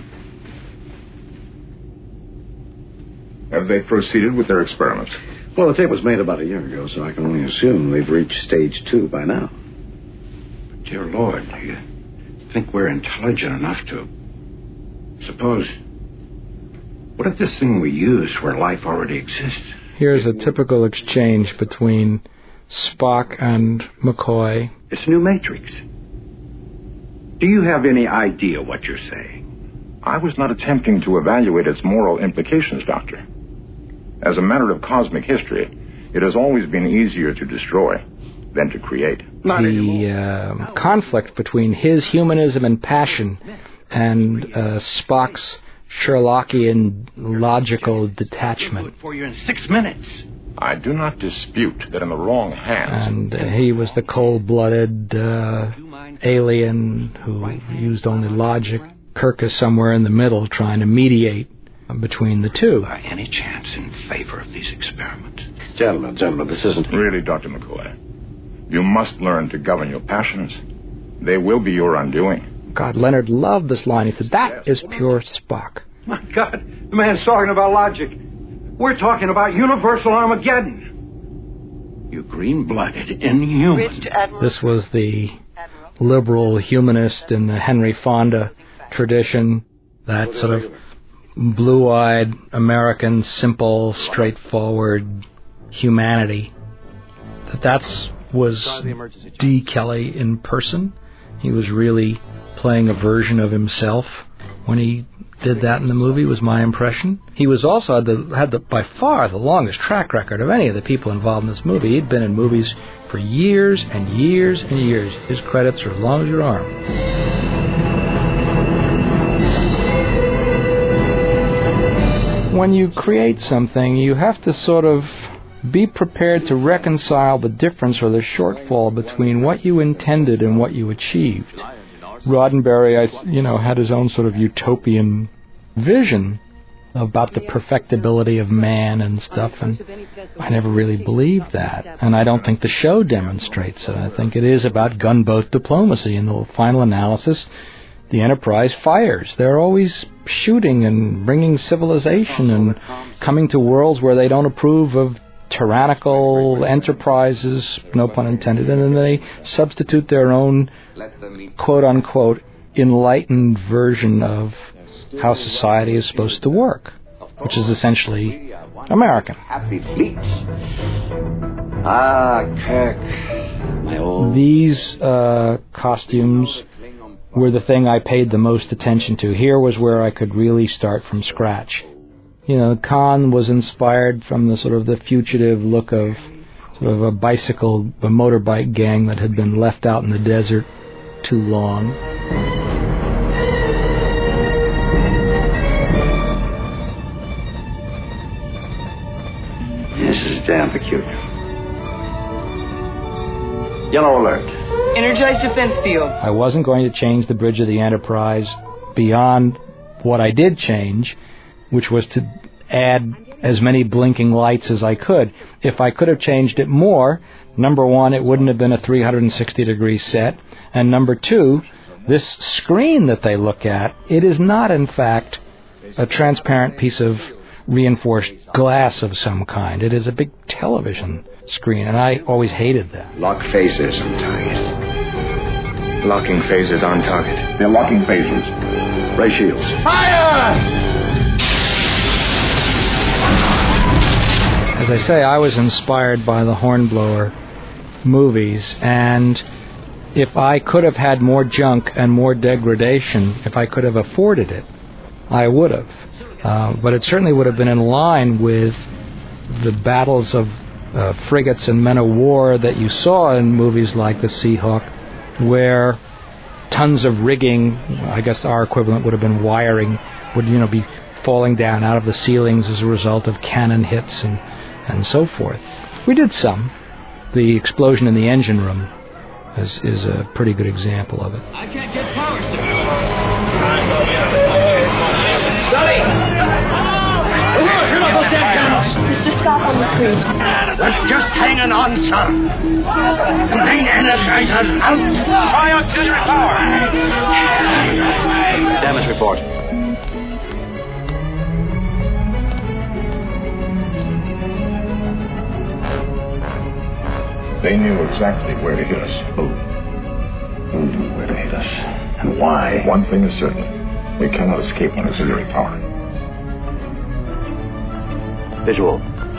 Have they proceeded with their experiments?
Well, the tape was made about a year ago, so I can only assume they've reached stage 2 by now.
But dear Lord, do you think we're intelligent enough to... Suppose... What if this thing we use where life already exists?
Here's a typical exchange between Spock and McCoy.
It's a new matrix. Do you have any idea what you're saying?
I was not attempting to evaluate its moral implications, Doctor. As a matter of cosmic history, it has always been easier to destroy than to create.
The conflict between his humanism and passion and Spock's Sherlockian logical detachment.
For you in 6 minutes.
I do not dispute that in the wrong hands...
And he was the cold-blooded alien who used only logic. Kirk is somewhere in the middle trying to mediate between the two.
By any chance in favor of these experiments?
Gentlemen, this isn't...
Really, Dr. McCoy, you must learn to govern your passions. They will be your undoing.
God, Leonard loved this line. He said, that is pure Spock.
My God, the man's talking about logic. We're talking about universal Armageddon. You green-blooded inhuman.
This was the liberal humanist in the Henry Fonda tradition, that sort of blue-eyed American, simple, straightforward humanity. That was D. Kelly in person. He was really playing a version of himself when he did that in the movie, was my impression. He was also had by far the longest track record of any of the people involved in this movie. He'd been in movies for years and years and years. His credits are as long as your arm. When you create something, you have to sort of be prepared to reconcile the difference or the shortfall between what you intended and what you achieved. Roddenberry, had his own sort of utopian vision about the perfectibility of man and stuff, and I never really believed that. And I don't think the show demonstrates it. I think it is about gunboat diplomacy. In the final analysis, the Enterprise fires. They're always shooting and bringing civilization and coming to worlds where they don't approve of tyrannical enterprises, no pun intended, and then they substitute their own quote-unquote enlightened version of how society is supposed to work, which is essentially American.
Happy fleets. Ah, Kirk, my old...
These costumes were the thing I paid the most attention to. Here was where I could really start from scratch. Khan was inspired from the sort of the fugitive look of sort of a motorbike gang that had been left out in the desert too long.
This is damn peculiar. Yellow alert.
Energize defense fields.
I wasn't going to change the bridge of the Enterprise beyond what I did change, which was to add as many blinking lights as I could. If I could have changed it more, number one, it wouldn't have been a 360-degree set, and number two, this screen that they look at, it is not, in fact, a transparent piece of reinforced glass of some kind. It is a big television screen, and I always hated that.
Lock phasers on target.
Locking phasers on target.
They're locking phasers.
Ray Shields.
Fire!
As I say, I was inspired by the Hornblower movies, and if I could have had more junk and more degradation, if I could have afforded it, I would have. But it certainly would have been in line with the battles of frigates and men of war that you saw in movies like The Seahawk, where tons of rigging, I guess our equivalent would have been wiring, would be falling down out of the ceilings as a result of cannon hits and so forth. We did some. The explosion in the engine room is a pretty good example of it.
I can't get power, sir.
Sully! Mr. Scott on the screen.
We're just hanging on, sir. Main energizers out. Try auxiliary power.
Damage report.
They knew exactly where to hit us.
Who knew where to hit us? And why?
One thing is certain. We cannot escape on auxiliary power.
Visual.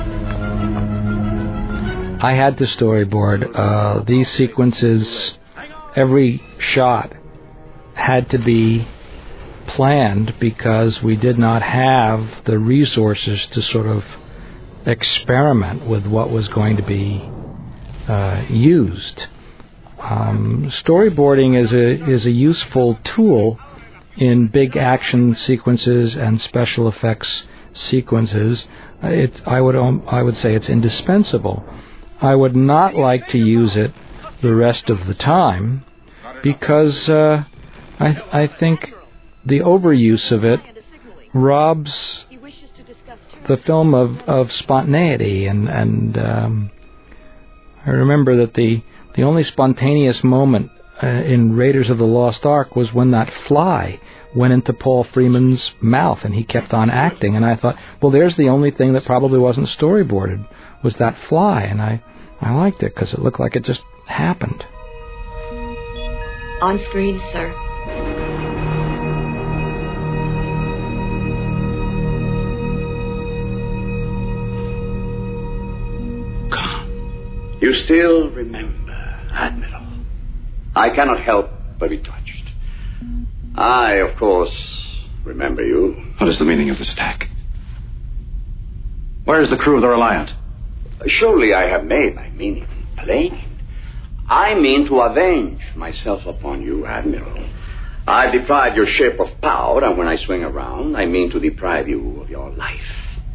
I had to storyboard these sequences. Every shot had to be planned because we did not have the resources to sort of experiment with what was going to be used. Storyboarding is a useful tool in big action sequences and special effects sequences. I would say it's indispensable. I would not like to use it the rest of the time because I think the overuse of it robs the film of spontaneity, and I remember that the only spontaneous moment in Raiders of the Lost Ark was when that fly went into Paul Freeman's mouth and he kept on acting, and I thought, well, there's the only thing that probably wasn't storyboarded, was that fly, and I liked it because it looked like it just happened.
On screen, sir.
You still remember, Admiral. I cannot help but be touched. I, of course, remember you.
What is the meaning of this attack? Where is the crew of the Reliant?
Surely I have made my meaning plain. I mean to avenge myself upon you, Admiral. I've deprived your ship of power, and when I swing around, I mean to deprive you of your life.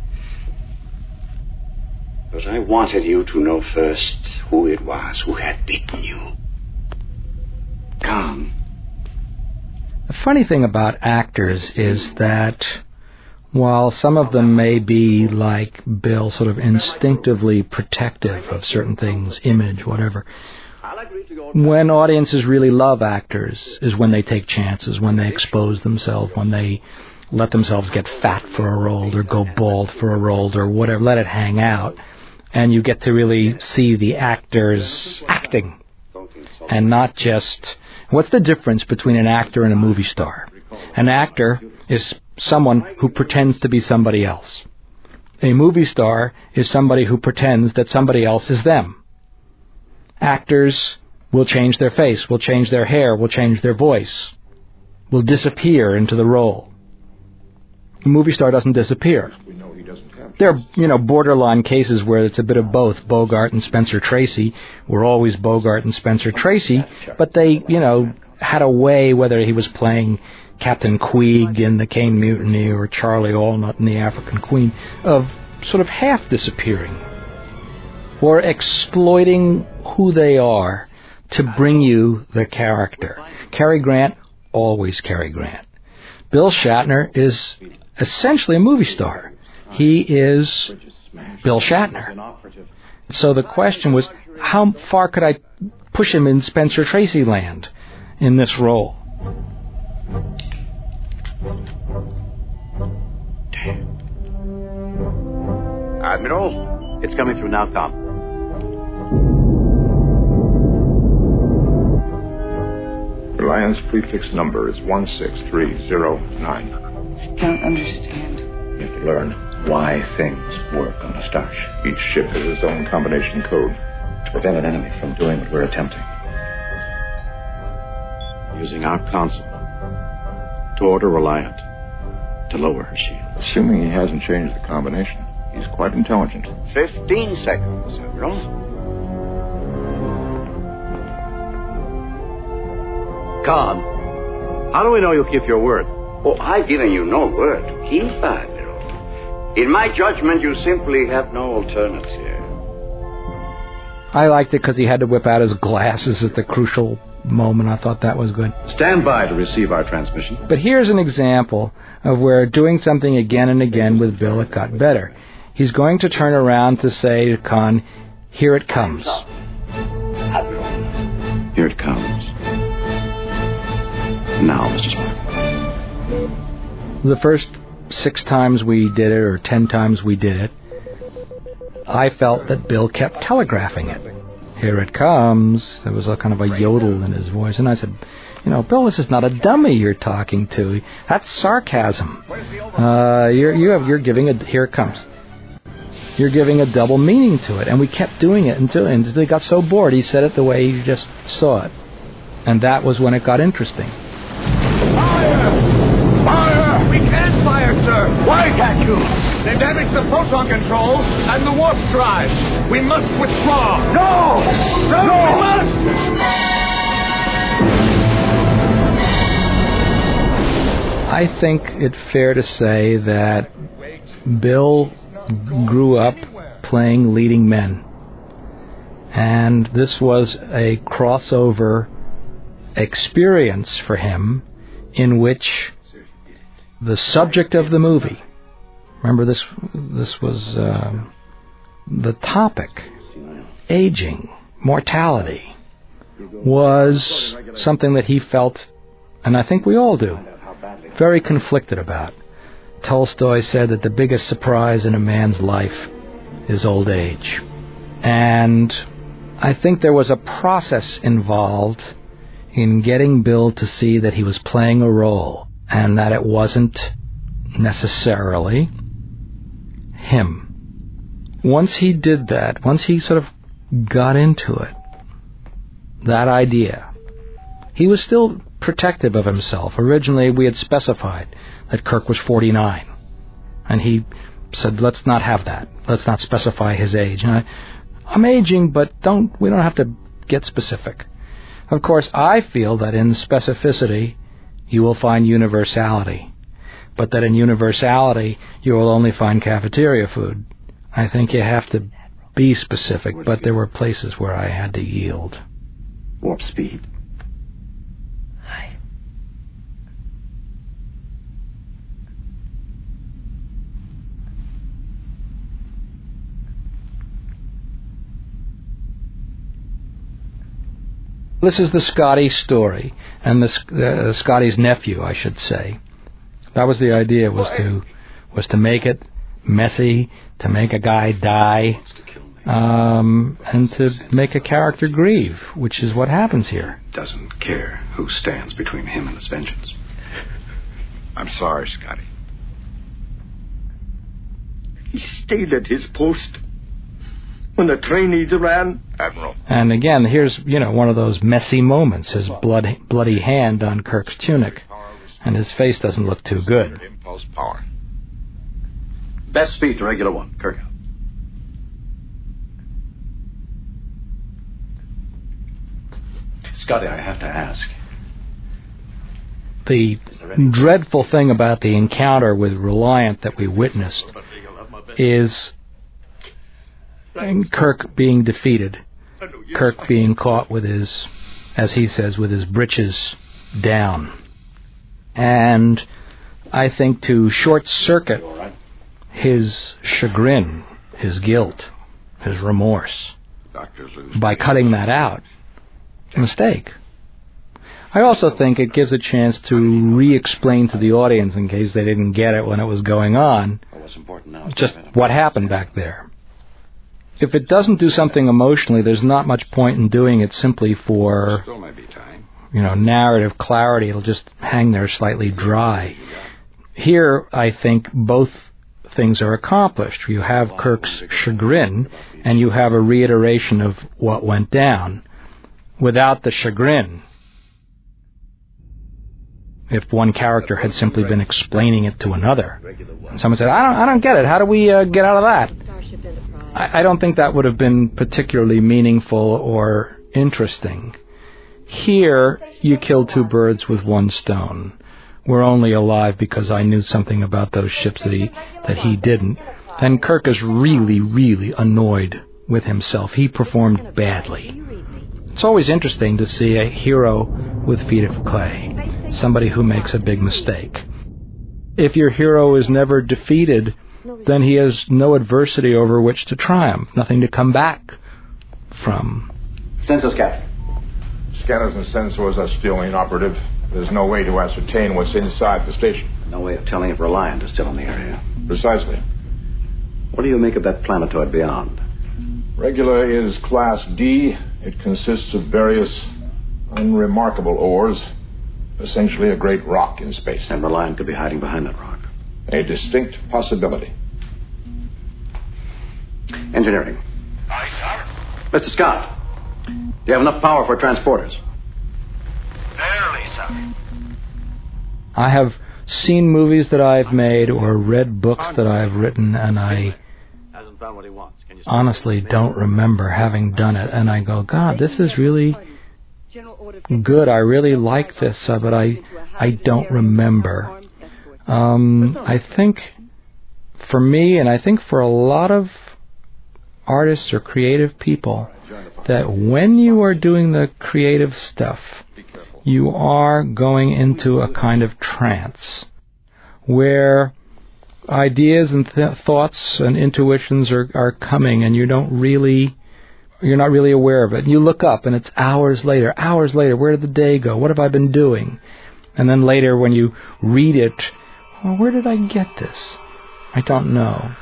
But I wanted you to know first who it was who had beaten you.
Khan.
The funny thing about actors is that while some of them may be like Bill, sort of instinctively protective of certain things, image, whatever, when audiences really love actors is when they take chances, when they expose themselves, when they let themselves get fat for a role or go bald for a role or whatever, let it hang out, and you get to really see the actors acting and not just... What's the difference between an actor and a movie star? An actor is someone who pretends to be somebody else. A movie star is somebody who pretends that somebody else is them. Actors will change their face, will change their hair, will change their voice, will disappear into the role. A movie star doesn't disappear. There are, borderline cases where it's a bit of both. Bogart and Spencer Tracy were always Bogart and Spencer Tracy, but they, had a way, whether he was playing Captain Queeg in the Caine Mutiny or Charlie Allnut in The African Queen, of sort of half disappearing or exploiting who they are to bring you the character. Cary Grant, always Cary Grant. Bill Shatner is essentially a movie star. He is Bill Shatner. So the question was, how far could I push him in Spencer Tracy land in this role?
Admiral?
It's coming through now, Tom.
Reliance prefix number is 16309.
I don't understand.
You have to learn why things work on a starship. Each ship has its own combination code to prevent an enemy from doing what we're attempting.
Using our console to order Reliant to lower her shield.
Assuming he hasn't changed the combination, he's quite intelligent.
15 seconds, Admiral.
Khan, how do we know you'll keep your word?
Oh, I've given you no word to keep, Admiral. In my judgment, you simply have no alternative.
I liked it because he had to whip out his glasses at the crucial moment. I thought that was good.
Stand by to receive our transmission.
But here's an example of where doing something again and again with Bill, it got better. He's going to turn around to say to Khan, here it comes.
Admiral.
Here it comes. Now, Mr. Spock.
The first 6 times we did it, or 10 times we did it, I felt that Bill kept telegraphing it. Here it comes. There was a kind of a yodel in his voice. And I said, Bill, this is not a dummy you're talking to. That's sarcasm. You're giving a, here it comes. You're giving a double meaning to it. And we kept doing it until he got so bored. He said it the way he just saw it. And that was when it got interesting.
Fire! Fire! We can't fire, sir. Why can't you? They damaged the proton controls and the warp drive. We must withdraw. No! No, we must!
I think it's fair to say that Bill grew up playing leading men. And this was a crossover experience for him in which the subject of the movie, remember this was the topic, aging, mortality, was something that he felt, and I think we all do, very conflicted about. Tolstoy said that the biggest surprise in a man's life is old age. And I think there was a process involved in getting Bill to see that he was playing a role and that it wasn't necessarily him. Once he did that, once he sort of got into it, that idea, he was still protective of himself. Originally, we had specified that Kirk was 49. And he said, let's not have that. Let's not specify his age. And I'm aging, but we don't have to get specific. Of course, I feel that in specificity, you will find universality. But that in universality, you will only find cafeteria food. I think you have to be specific, but there were places where I had to yield.
Warp speed.
This is the Scotty story, and the Scotty's nephew, I should say. That was the idea, was to make it messy, to make a guy die, and to make a character grieve, which is what happens here.
Doesn't care who stands between him and his vengeance.
I'm sorry, Scotty. He stayed at his post when the trainees ran, Admiral.
And again, here's, one of those messy moments, his bloody hand on Kirk's tunic, and his face doesn't look too good.
Impulse power.
Best speed to regular 1. Kirk out. Scotty, I have to ask.
The dreadful thing about the encounter with Reliant that we witnessed is Kirk being defeated, Kirk being caught with his, as he says, with his britches down. And I think to short-circuit his chagrin, his guilt, his remorse, by cutting that out, a mistake. I also think it gives a chance to re-explain to the audience, in case they didn't get it when it was going on, just what happened back there. If it doesn't do something emotionally, there's not much point in doing it simply for, narrative clarity. It'll just hang there slightly dry. Here, I think both things are accomplished. You have Kirk's chagrin, and you have a reiteration of what went down. Without the chagrin, if one character had simply been explaining it to another, and someone said, I don't get it, how do we get out of that? I don't think that would have been particularly meaningful or interesting. Here, you kill two birds with one stone. We're only alive because I knew something about those ships that he didn't. And Kirk is really, really annoyed with himself. He performed badly. It's always interesting to see a hero with feet of clay, somebody who makes a big mistake. If your hero is never defeated, then he has no adversity over which to triumph, nothing to come back from.
Census, Captain.
Scanners and sensors are still inoperative. There's no way to ascertain what's inside the station.
No way of telling if Reliant is still in the area.
Precisely.
What do you make of that planetoid beyond?
Regular is Class D. It consists of various unremarkable ores, essentially a great rock in space.
And Reliant could be hiding behind that rock.
A distinct possibility.
Engineering.
Aye, sir.
Mr. Scott, do you have enough power for transporters?
Barely, sir.
I have seen movies that I've made or read books that I've written, and I honestly don't remember having done it. And I go, God, this is really good. I really like this, but I don't remember. I think for me, and I think for a lot of artists or creative people, that when you are doing the creative stuff, you are going into a kind of trance where ideas and thoughts and intuitions are coming, and you're not really aware of it. And you look up, and it's hours later, where did the day go? What have I been doing? And then later when you read it, well, where did I get this? I don't know.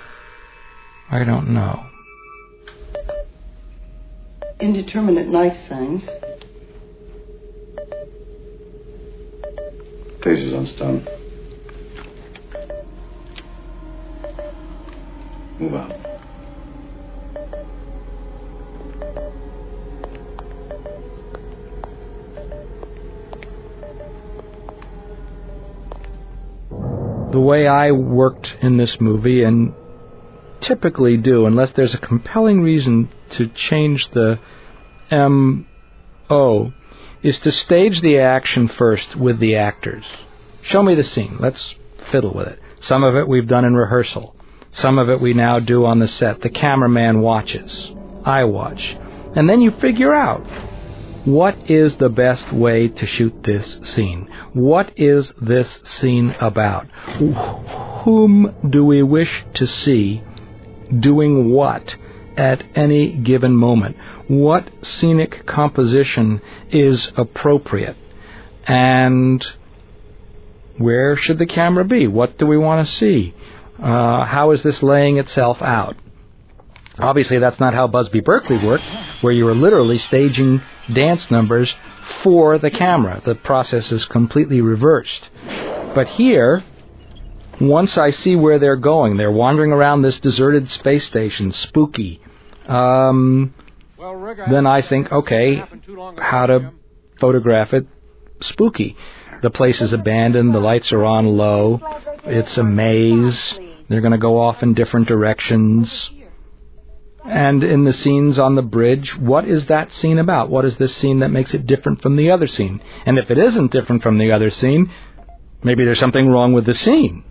Indeterminate knife signs.
Tasers on stun. Move out.
The way I worked in this movie, and typically do, unless there's a compelling reason to change the M.O., is to stage the action first with the actors. Show me the scene. Let's fiddle with it. Some of it we've done in rehearsal. Some of it we now do on the set. The cameraman watches. I watch. And then you figure out, what is the best way to shoot this scene? What is this scene about? Whom do we wish to see doing what at any given moment? What scenic composition is appropriate? And where should the camera be? What do we want to see? How is this laying itself out? Obviously, that's not how Busby Berkeley worked, where you were literally staging dance numbers for the camera. The process is completely reversed. But here, once I see where they're going, they're wandering around this deserted space station, spooky. Then I think, okay, how to photograph it spooky. The place is abandoned, the lights are on low, it's a maze, they're going to go off in different directions. And in the scenes on the bridge, what is that scene about? What is this scene that makes it different from the other scene? And if it isn't different from the other scene, maybe there's something wrong with the scene.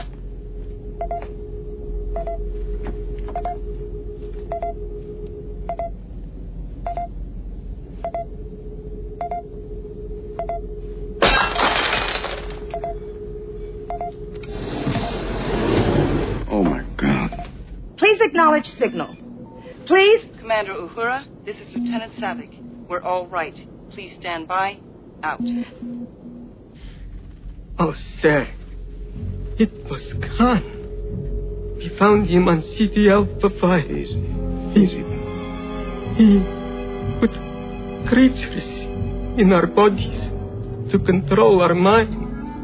Oh, my God.
Please acknowledge signal. Please?
Commander Uhura, this is Lieutenant Savick. We're all right. Please stand by.
Out.
Oh, sir. It was Khan. We found him on City Alpha 5.
Easy.
He put creatures in our bodies to control our minds.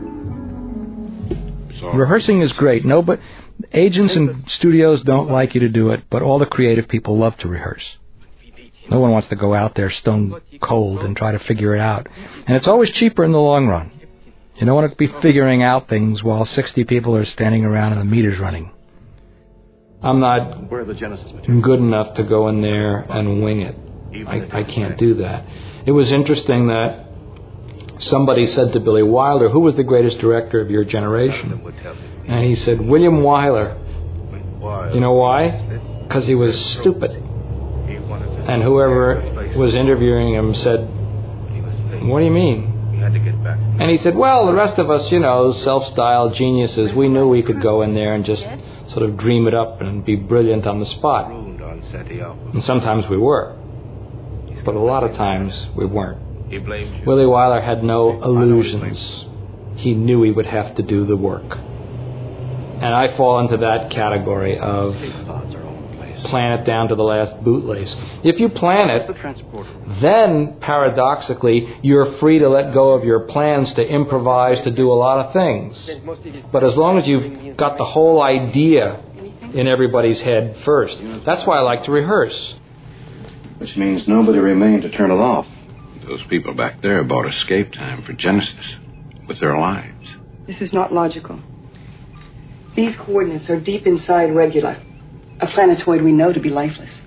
Rehearsing is great. No, but agents and studios don't like you to do it, but all the creative people love to rehearse. No one wants to go out there stone cold and try to figure it out. And it's always cheaper in the long run. You don't want to be figuring out things while 60 people are standing around and the meter's running. I'm not good enough to go in there and wing it. I can't do that. It was interesting that somebody said to Billy Wilder, who was the greatest director of your generation? And he said, William Wyler. You know why? Because he was stupid. And whoever was interviewing him said, what do you mean? And he said, well, the rest of us, self-styled geniuses, we knew we could go in there and just sort of dream it up and be brilliant on the spot. And sometimes we were. But a lot of times we weren't. Willie Wyler had no illusions. He knew he would have to do the work. And I fall into that category of plan it down to the last bootlace. If you plan it, then paradoxically you're free to let go of your plans, to improvise, to do a lot of things. But as long as you've got the whole idea in everybody's head first, that's why I like to rehearse.
Which means nobody remained to turn it off.
Those people back there bought escape time for Genesis with their lives.
This is not logical. These coordinates are deep inside Regula, a planetoid we know to be lifeless.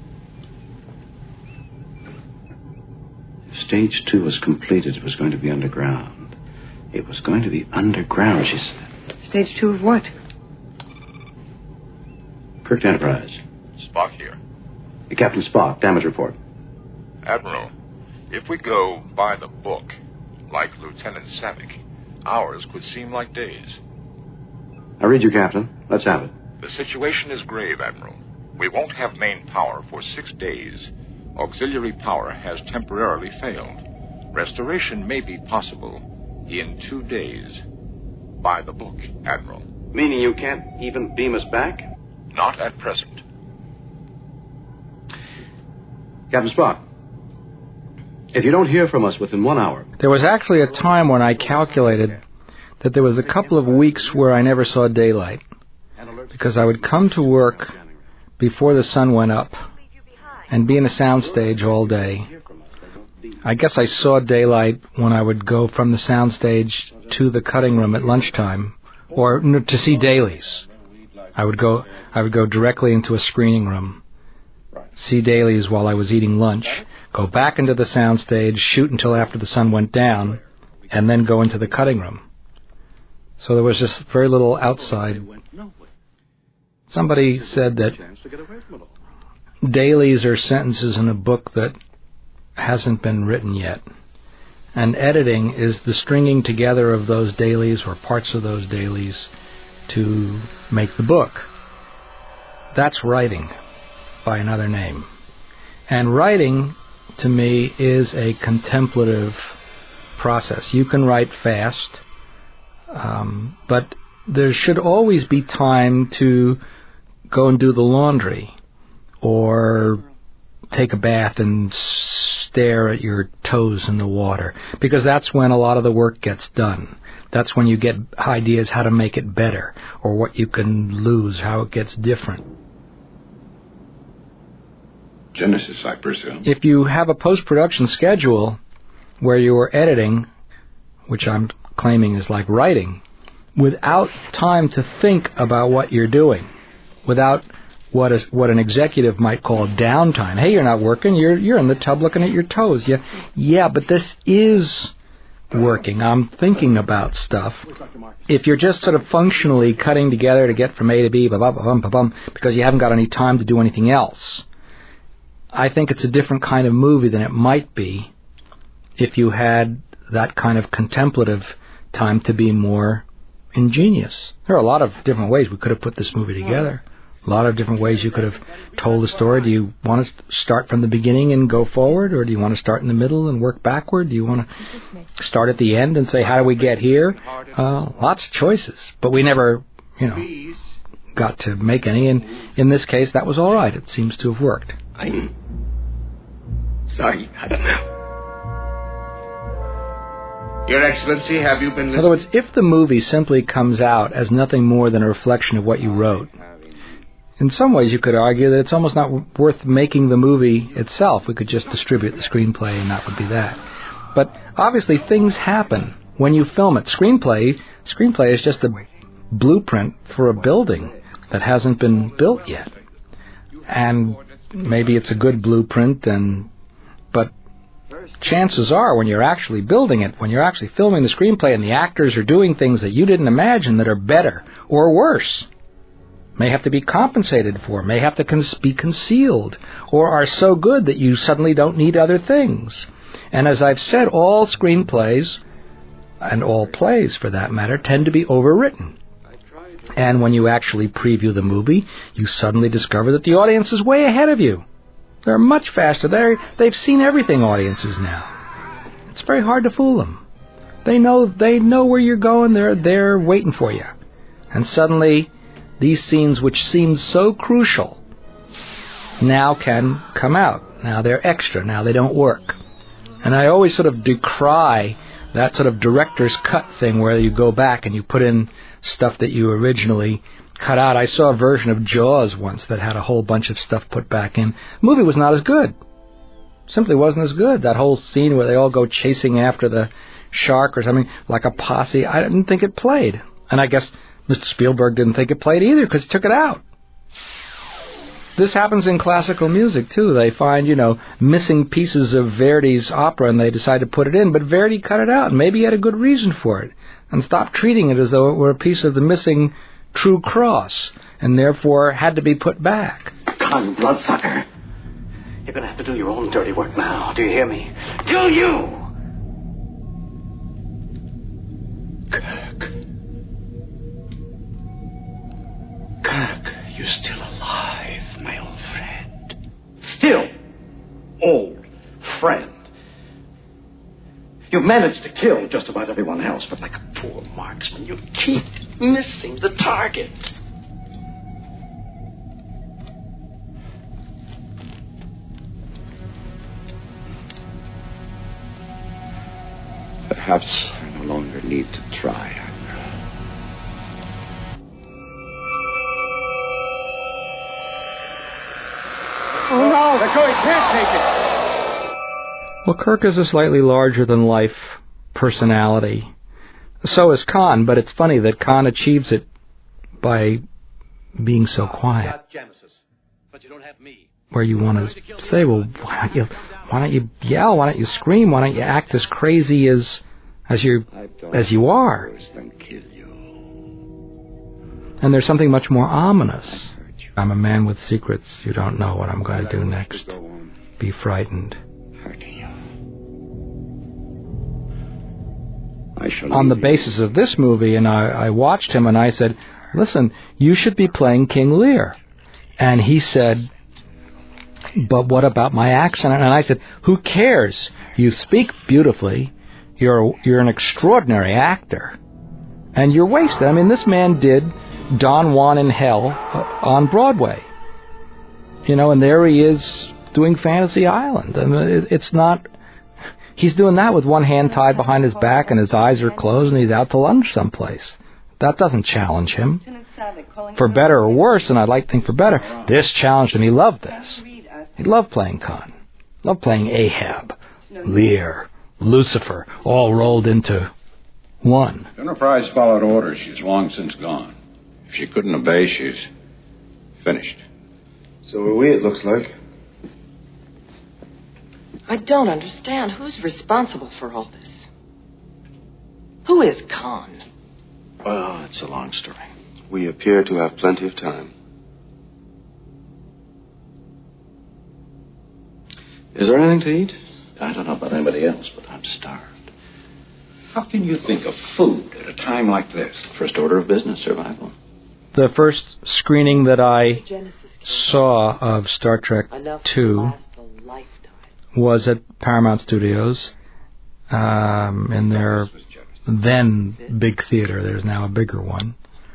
If stage 2 was completed, it was going to be underground. It was going to be underground, she said.
Stage 2 of what?
Kirk Enterprise.
Spock here.
Captain Spock, damage report.
Admiral, if we go by the book, like Lieutenant Savick, hours could seem like days.
I read you, Captain. Let's have it.
The situation is grave, Admiral. We won't have main power for 6 days. Auxiliary power has temporarily failed. Restoration may be possible in 2 days. By the book, Admiral.
Meaning you can't even beam us back?
Not at present.
Captain Spock, if you don't hear from us within 1 hour...
There was actually a time when I calculated that there was a couple of weeks where I never saw daylight, because I would come to work before the sun went up and be in a soundstage all day. I guess I saw daylight when I would go from the soundstage to the cutting room at lunchtime, or to see dailies. I would go directly into a screening room, see dailies while I was eating lunch, go back into the soundstage, shoot until after the sun went down, and then go into the cutting room. So there was just very little outside. Somebody said that dailies are sentences in a book that hasn't been written yet. And editing is the stringing together of those dailies or parts of those dailies to make the book. That's writing, by another name. And writing, to me, is a contemplative process. You can write fast, but there should always be time to go and do the laundry or take a bath and stare at your toes in the water, because that's when a lot of the work gets done. That's when you get ideas how to make it better, or what you can lose, how it gets different.
Genesis, I presume.
If you have a post-production schedule where you are editing, which I'm claiming is like writing, without time to think about what you're doing, without what an executive might call downtime. Hey, you're not working. You're in the tub looking at your toes. Yeah, but this is working. I'm thinking about stuff. If you're just sort of functionally cutting together to get from A to B, because you haven't got any time to do anything else, I think it's a different kind of movie than it might be if you had that kind of contemplative time to be more ingenious. There are a lot of different ways we could have put this movie together. A lot of different ways you could have told the story. Do you want to start from the beginning and go forward, or do you want to start in the middle and work backward? Do you want to start at the end and say, how do we get here? Lots of choices, but we never, got to make any, and in this case, that was all right. It seems to have worked.
I'm sorry, Admiral.
Your Excellency, have you been listening?
In other words, if the movie simply comes out as nothing more than a reflection of what you wrote, in some ways you could argue that it's almost not worth making the movie itself. We could just distribute the screenplay and that would be that. But obviously things happen when you film it. Screenplay is just a blueprint for a building that hasn't been built yet. And maybe it's a good blueprint, but chances are when you're actually building it, when you're actually filming the screenplay and the actors are doing things that you didn't imagine that are better or worse, may have to be compensated for, may have to be concealed, or are so good that you suddenly don't need other things. And as I've said, all screenplays, and all plays for that matter, tend to be overwritten. And when you actually preview the movie, you suddenly discover that the audience is way ahead of you. They're much faster. They've seen everything, audiences now. It's very hard to fool them. They know where you're going. They're waiting for you. And suddenly, these scenes which seemed so crucial now can come out. Now they're extra. Now they don't work. And I always sort of decry that sort of director's cut thing where you go back and you put in stuff that you originally cut out. I saw a version of Jaws once that had a whole bunch of stuff put back in. The movie was not as good. Simply wasn't as good. That whole scene where they all go chasing after the shark or something, like a posse, I didn't think it played. And I guess Mr. Spielberg didn't think it played either because he took it out. This happens in classical music, too. They find, missing pieces of Verdi's opera and they decide to put it in, but Verdi cut it out, and maybe he had a good reason for it, and stopped treating it as though it were a piece of the missing true cross, and therefore had to be put back.
Con bloodsucker. You're going to have to do your own dirty work now. Do you hear me? Do you? Kirk, you're still alive, my old friend. Still old friend. You've managed to kill just about everyone else, but like a poor marksman, you keep missing the target.
Perhaps I no longer need to try, Admiral.
Oh, no! McCoy can't take it!
Well, Kirk is a slightly larger-than-life personality. So is Khan, but it's funny that Khan achieves it by being so quiet. Where you want to say, well, why don't you yell? Why don't you scream? Why don't you act as crazy as you are? And there's something much more ominous. I'm a man with secrets. You don't know what I'm going to do next. Be frightened. On the basis of this movie, and I watched him and I said, listen, you should be playing King Lear. And he said, but what about my accent? And I said, who cares? You speak beautifully. You're an extraordinary actor. And you're wasted. I mean, this man did Don Juan in Hell on Broadway. And there he is doing Fantasy Island. I mean, it's not... He's doing that with one hand tied behind his back and his eyes are closed and he's out to lunch someplace. That doesn't challenge him. For better or worse, and I'd like to think for better, this challenged him. He loved this. He loved playing Khan. Loved playing Ahab, Lear, Lucifer, all rolled into one.
Enterprise followed orders. She's long since gone. If she couldn't obey, she's finished.
So are we, it looks like.
I don't understand. Who's responsible for all this? Who is Khan?
Well, it's a long story.
We appear to have plenty of time.
Is there anything to eat? I don't know about anybody else, but I'm starved.
How can you think of food at a time like this?
First order of business, survival.
The first screening that I saw of Star Trek II was at Paramount Studios in their then big theater. There's now a bigger one.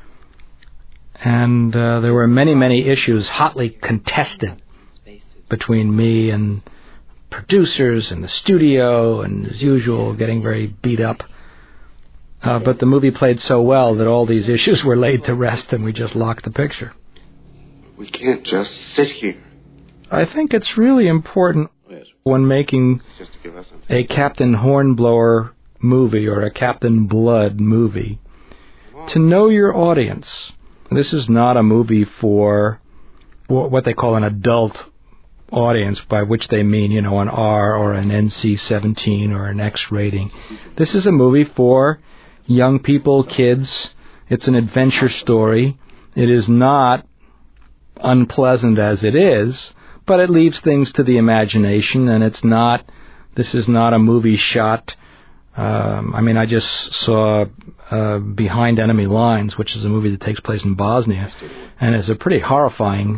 And there were many, many issues hotly contested between me and producers and the studio, and as usual, getting very beat up. But the movie played so well that all these issues were laid to rest, and we just locked the picture.
We can't just sit here.
I think it's really important when making a Captain Hornblower movie or a Captain Blood movie to know your audience. This is not a movie for what they call an adult audience, by which they mean, an R or an NC-17 or an X rating. This is a movie for young people, kids. It's an adventure story. It is not unpleasant as it is, but it leaves things to the imagination, and this is not a movie shot. I just saw Behind Enemy Lines, which is a movie that takes place in Bosnia, and is a pretty horrifying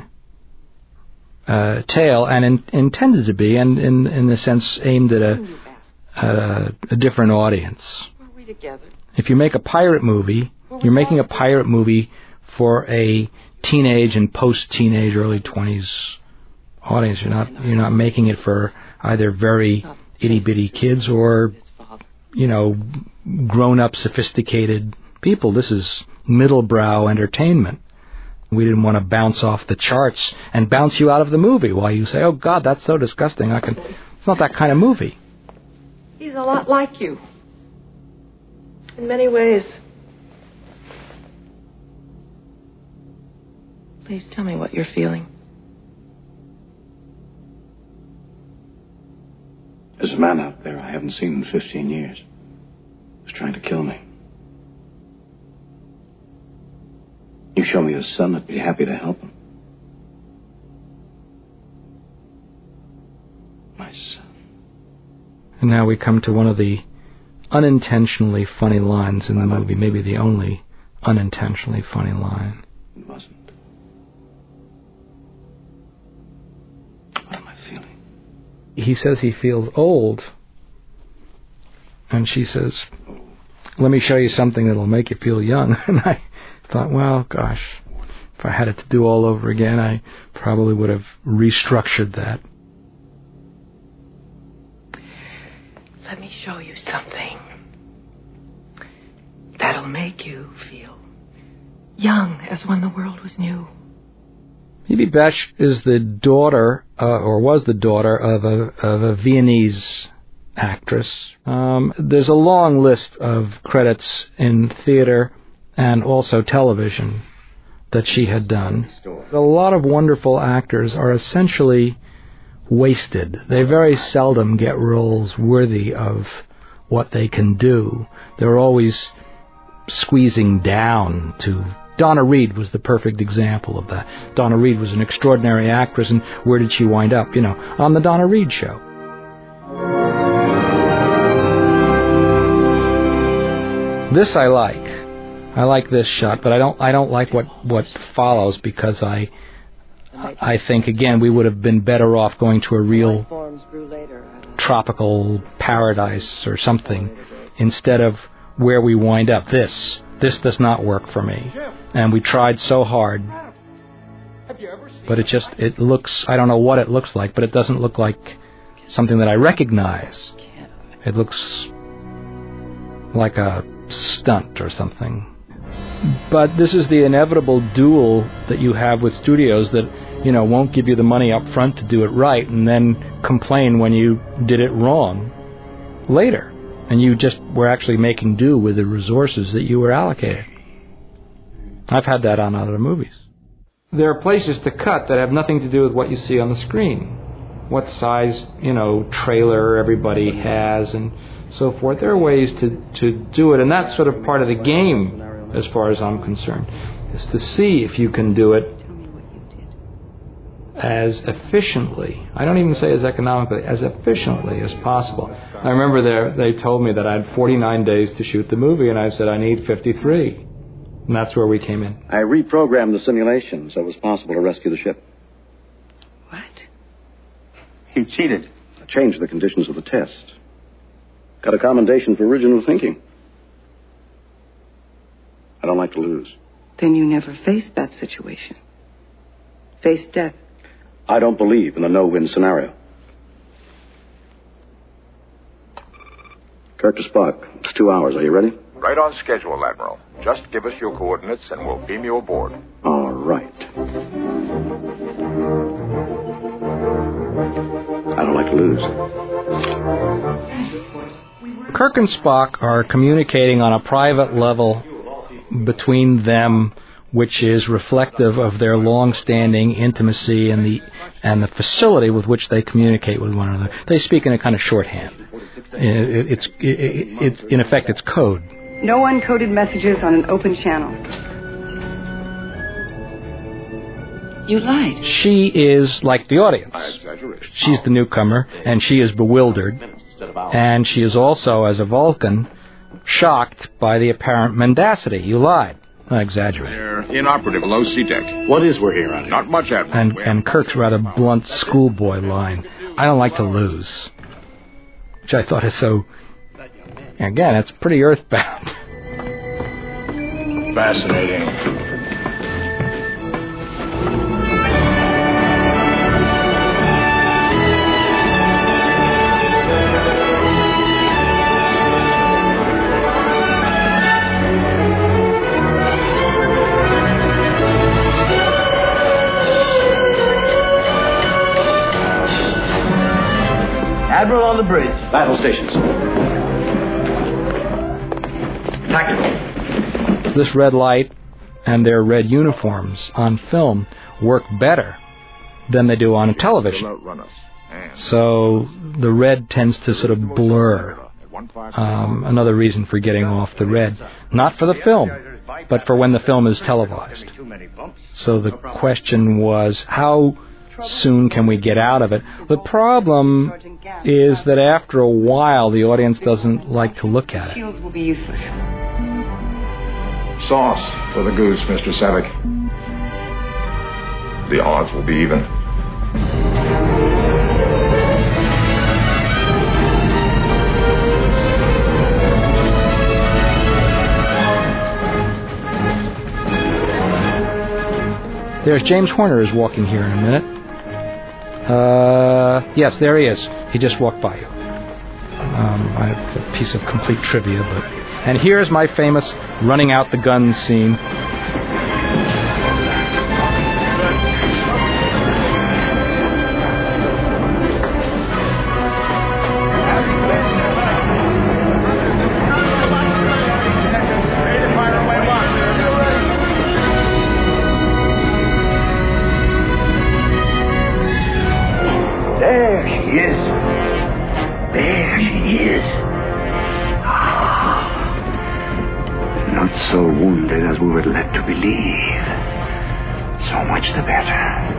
tale, and intended to be, and in a sense aimed at a different audience. If you make a pirate movie, you're making a pirate movie for a teenage and post-teenage, early 20s audience. You're not making it for either very itty-bitty kids or, grown-up, sophisticated people. This is middle-brow entertainment. We didn't want to bounce off the charts and bounce you out of the movie while you say, "Oh God, that's so disgusting." It's not that kind of movie.
He's a lot like you. In many ways. Please tell me what you're feeling.
There's a man out there I haven't seen in 15 years. He's trying to kill me. You show me his son, I'd be happy to help him. My son.
And now we come to one of the unintentionally funny lines in the movie, maybe the only unintentionally funny line.
It wasn't. What am I feeling?
He says he feels old, and she says, "Let me show you something that'll make you feel young." And I thought, well, gosh, if I had it to do all over again, I probably would have restructured that.
Let me show you something that'll make you feel young as when the world was new.
Phoebe Besch is the daughter, or was the daughter, of a Viennese actress. There's a long list of credits in theater and also television that she had done. A lot of wonderful actors are essentially wasted. They very seldom get roles worthy of what they can do. They're always squeezing down to... Donna Reed was the perfect example of that. Donna Reed was an extraordinary actress, and where did she wind up? On the Donna Reed show. This I like. I like this shot, but I don't like what follows, because I think, again, we would have been better off going to a real tropical paradise or something instead of where we wind up. This does not work for me. And we tried so hard, but it looks, I don't know what it looks like, but it doesn't look like something that I recognize. It looks like a stunt or something. But this is the inevitable duel that you have with studios that, won't give you the money up front to do it right and then complain when you did it wrong later. And you just were actually making do with the resources that you were allocated. I've had that on other movies. There are places to cut that have nothing to do with what you see on the screen. What size, trailer everybody has and so forth. There are ways to do it, and that's sort of part of the game, as far as I'm concerned, is to see if you can do it as efficiently, I don't even say as economically, as efficiently as possible. I remember they told me that I had 49 days to shoot the movie, and I said, I need 53. And that's where we came in.
I reprogrammed the simulation so it was possible to rescue the ship.
What?
He cheated. I changed the conditions of the test. Got a commendation for original thinking. I don't like to lose.
Then you never faced that situation. Faced death.
I don't believe in a no-win scenario. Kirk to Spock. It's 2 hours. Are you ready?
Right on schedule, Admiral. Just give us your coordinates and we'll beam you aboard.
All right. I don't like to lose.
Kirk and Spock are communicating on a private level between them, which is reflective of their long-standing intimacy and the facility with which they communicate with one another. They speak in a kind of shorthand. It's in effect, it's code.
No uncoded messages on an open channel. You lied.
She is like the audience. She's the newcomer, and she is bewildered. And she is also, as a Vulcan, shocked by the apparent mendacity. You lied. I exaggerate.
They're inoperative below C-deck.
What is we're here on?
Not much, Admiral.
And Kirk's rather blunt schoolboy line, I don't like to lose. Which I thought is so... Again, it's pretty earthbound.
Fascinating.
Admiral on the bridge.
Battle stations.
Tactical.
This red light and their red uniforms on film work better than they do on television. So the red tends to sort of blur. Another reason for getting off the red. Not for the film, but for when the film is televised. So the question was, how soon can we get out of it? The problem is that after a while, the audience doesn't like to look at it.
Shields will be useless.
Sauce for the goose, Mr. Savick. The odds will be even.
There's James Horner is walking here in a minute. Yes, there he is. He just walked by you. I have a piece of complete trivia, and here's my famous running out the guns scene.
There she is. There she is. Not so wounded as we were led to believe. So much the better.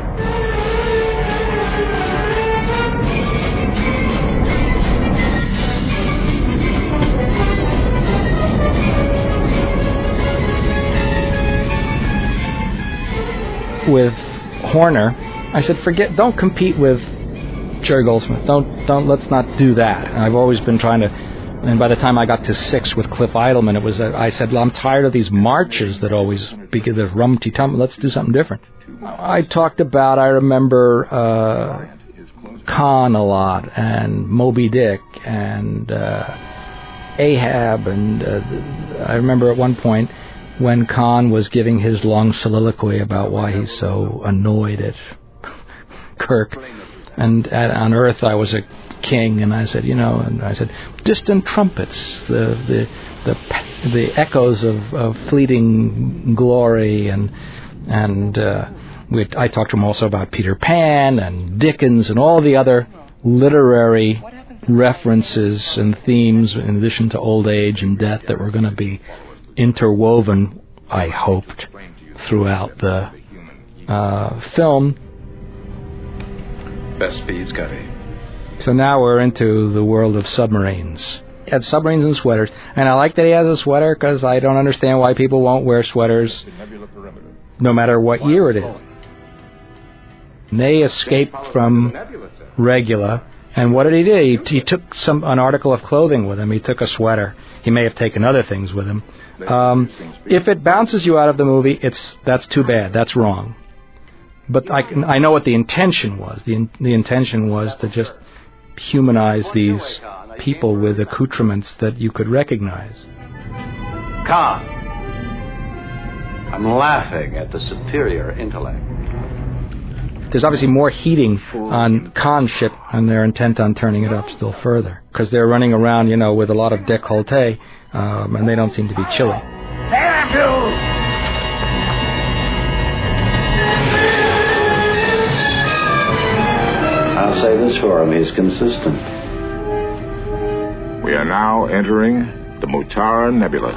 With Horner, I said, don't compete with Jerry Goldsmith. Let's not do that. And I've always been trying to, and by the time I got to 6 with Cliff Eidelman, it was, I said, well, I'm tired of these marches that always begin the rum-ti-tum. Let's do something different. I talked about, I remember Khan a lot, and Moby Dick, and Ahab, and I remember at one point when Khan was giving his long soliloquy about why he's so annoyed at Kirk. And on Earth, I was a king, and I said, distant trumpets, the echoes of fleeting glory, and I talked to him also about Peter Pan and Dickens and all the other literary references and themes, in addition to old age and death, that were going to be interwoven, I hoped, throughout the film.
Best speed, Scotty.
So now we're into the world of submarines. had submarines and sweaters. And I like that he has a sweater because I don't understand why people won't wear sweaters no matter what year it is. And they escaped from Regula. And what did he do? He took an article of clothing with him. He took a sweater. He may have taken other things with him. If it bounces you out of the movie, that's too bad. That's wrong. But I know what the intention was. The intention was to just humanize these people with accoutrements that you could recognize.
Khan, I'm laughing at the superior intellect.
There's obviously more heating on Khan's ship, and they're intent on turning it up still further because they're running around, with a lot of décolleté, and they don't seem to be chilly.
I'll say this for him, he's consistent.
We are now entering the Mutara Nebula.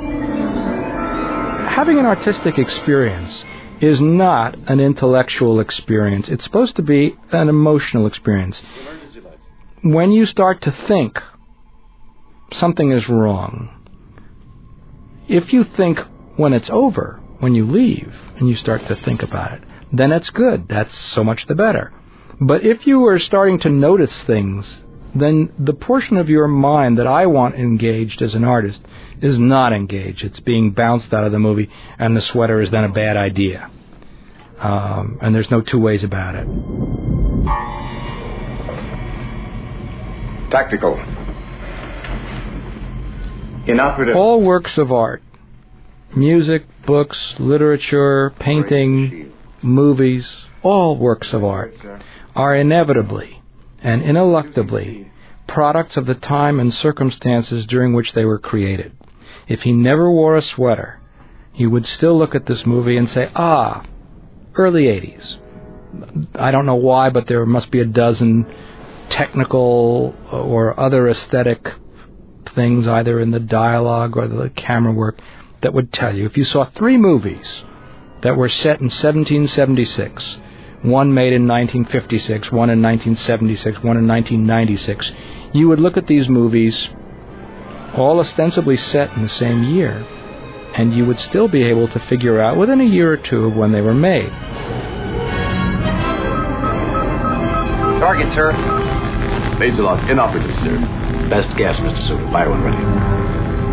Having an artistic experience is not an intellectual experience. It's supposed to be an emotional experience. When you start to think, something is wrong. If you think when it's over, when you leave, and you start to think about it, then it's good. That's so much the better. But if you are starting to notice things, then the portion of your mind that I want engaged as an artist is not engaged. It's being bounced out of the movie, and the sweater is then a bad idea. And there's no two ways about it.
Tactical. Inoperative.
All works of art, music, books, literature, painting, movies, all works of art are inevitably and ineluctably products of the time and circumstances during which they were created. If he never wore a sweater, he would still look at this movie and say, early 80s. I don't know why, but there must be a dozen technical or other aesthetic things, either in the dialogue or the camera work, that would tell you. If you saw 3 movies that were set in 1776, one made in 1956, one in 1976, one in 1996, you would look at these movies, all ostensibly set in the same year, and you would still be able to figure out within a year or two of when they were made.
Target, sir. Basilov, inoperative, sir.
Best guess, Mr. Suter. Fire when ready.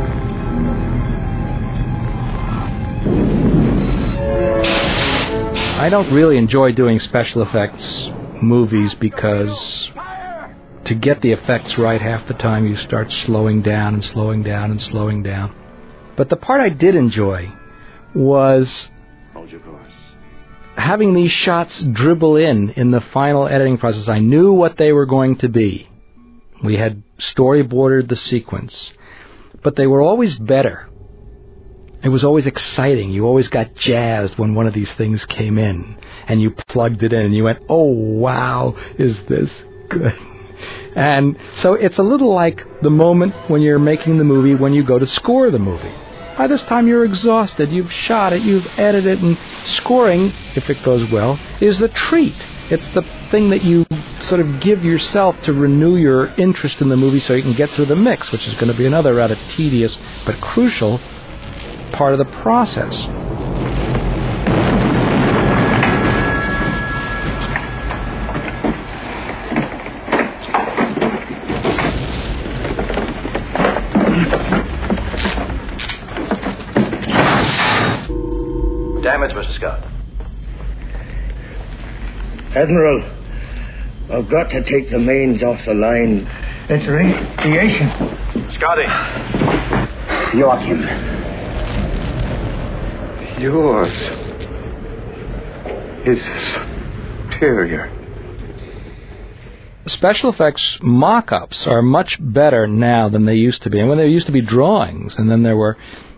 I don't really enjoy doing special effects movies because to get the effects right half the time you start slowing down and slowing down and slowing down. But the part I did enjoy was having these shots dribble in the final editing process. I knew what they were going to be. We had storyboarded the sequence, but they were always better. It was always exciting. You always got jazzed when one of these things came in, and you plugged it in, and you went, oh, wow, is this good? And so it's a little like the moment when you're making the movie when you go to score the movie. By this time you're exhausted. You've shot it, you've edited it, and scoring, if it goes well, is the treat. It's the thing that you sort of give yourself to renew your interest in the movie so you can get through the mix, which is going to be another rather tedious but crucial part of the process.
Damage, Mr. Scott.
Admiral, I've got to take the mains off the line. It's radiation.
Scotty.
Joachim.
Yours is superior.
Special effects mock-ups are much better now than they used to be. And when there used to be drawings, and then there were,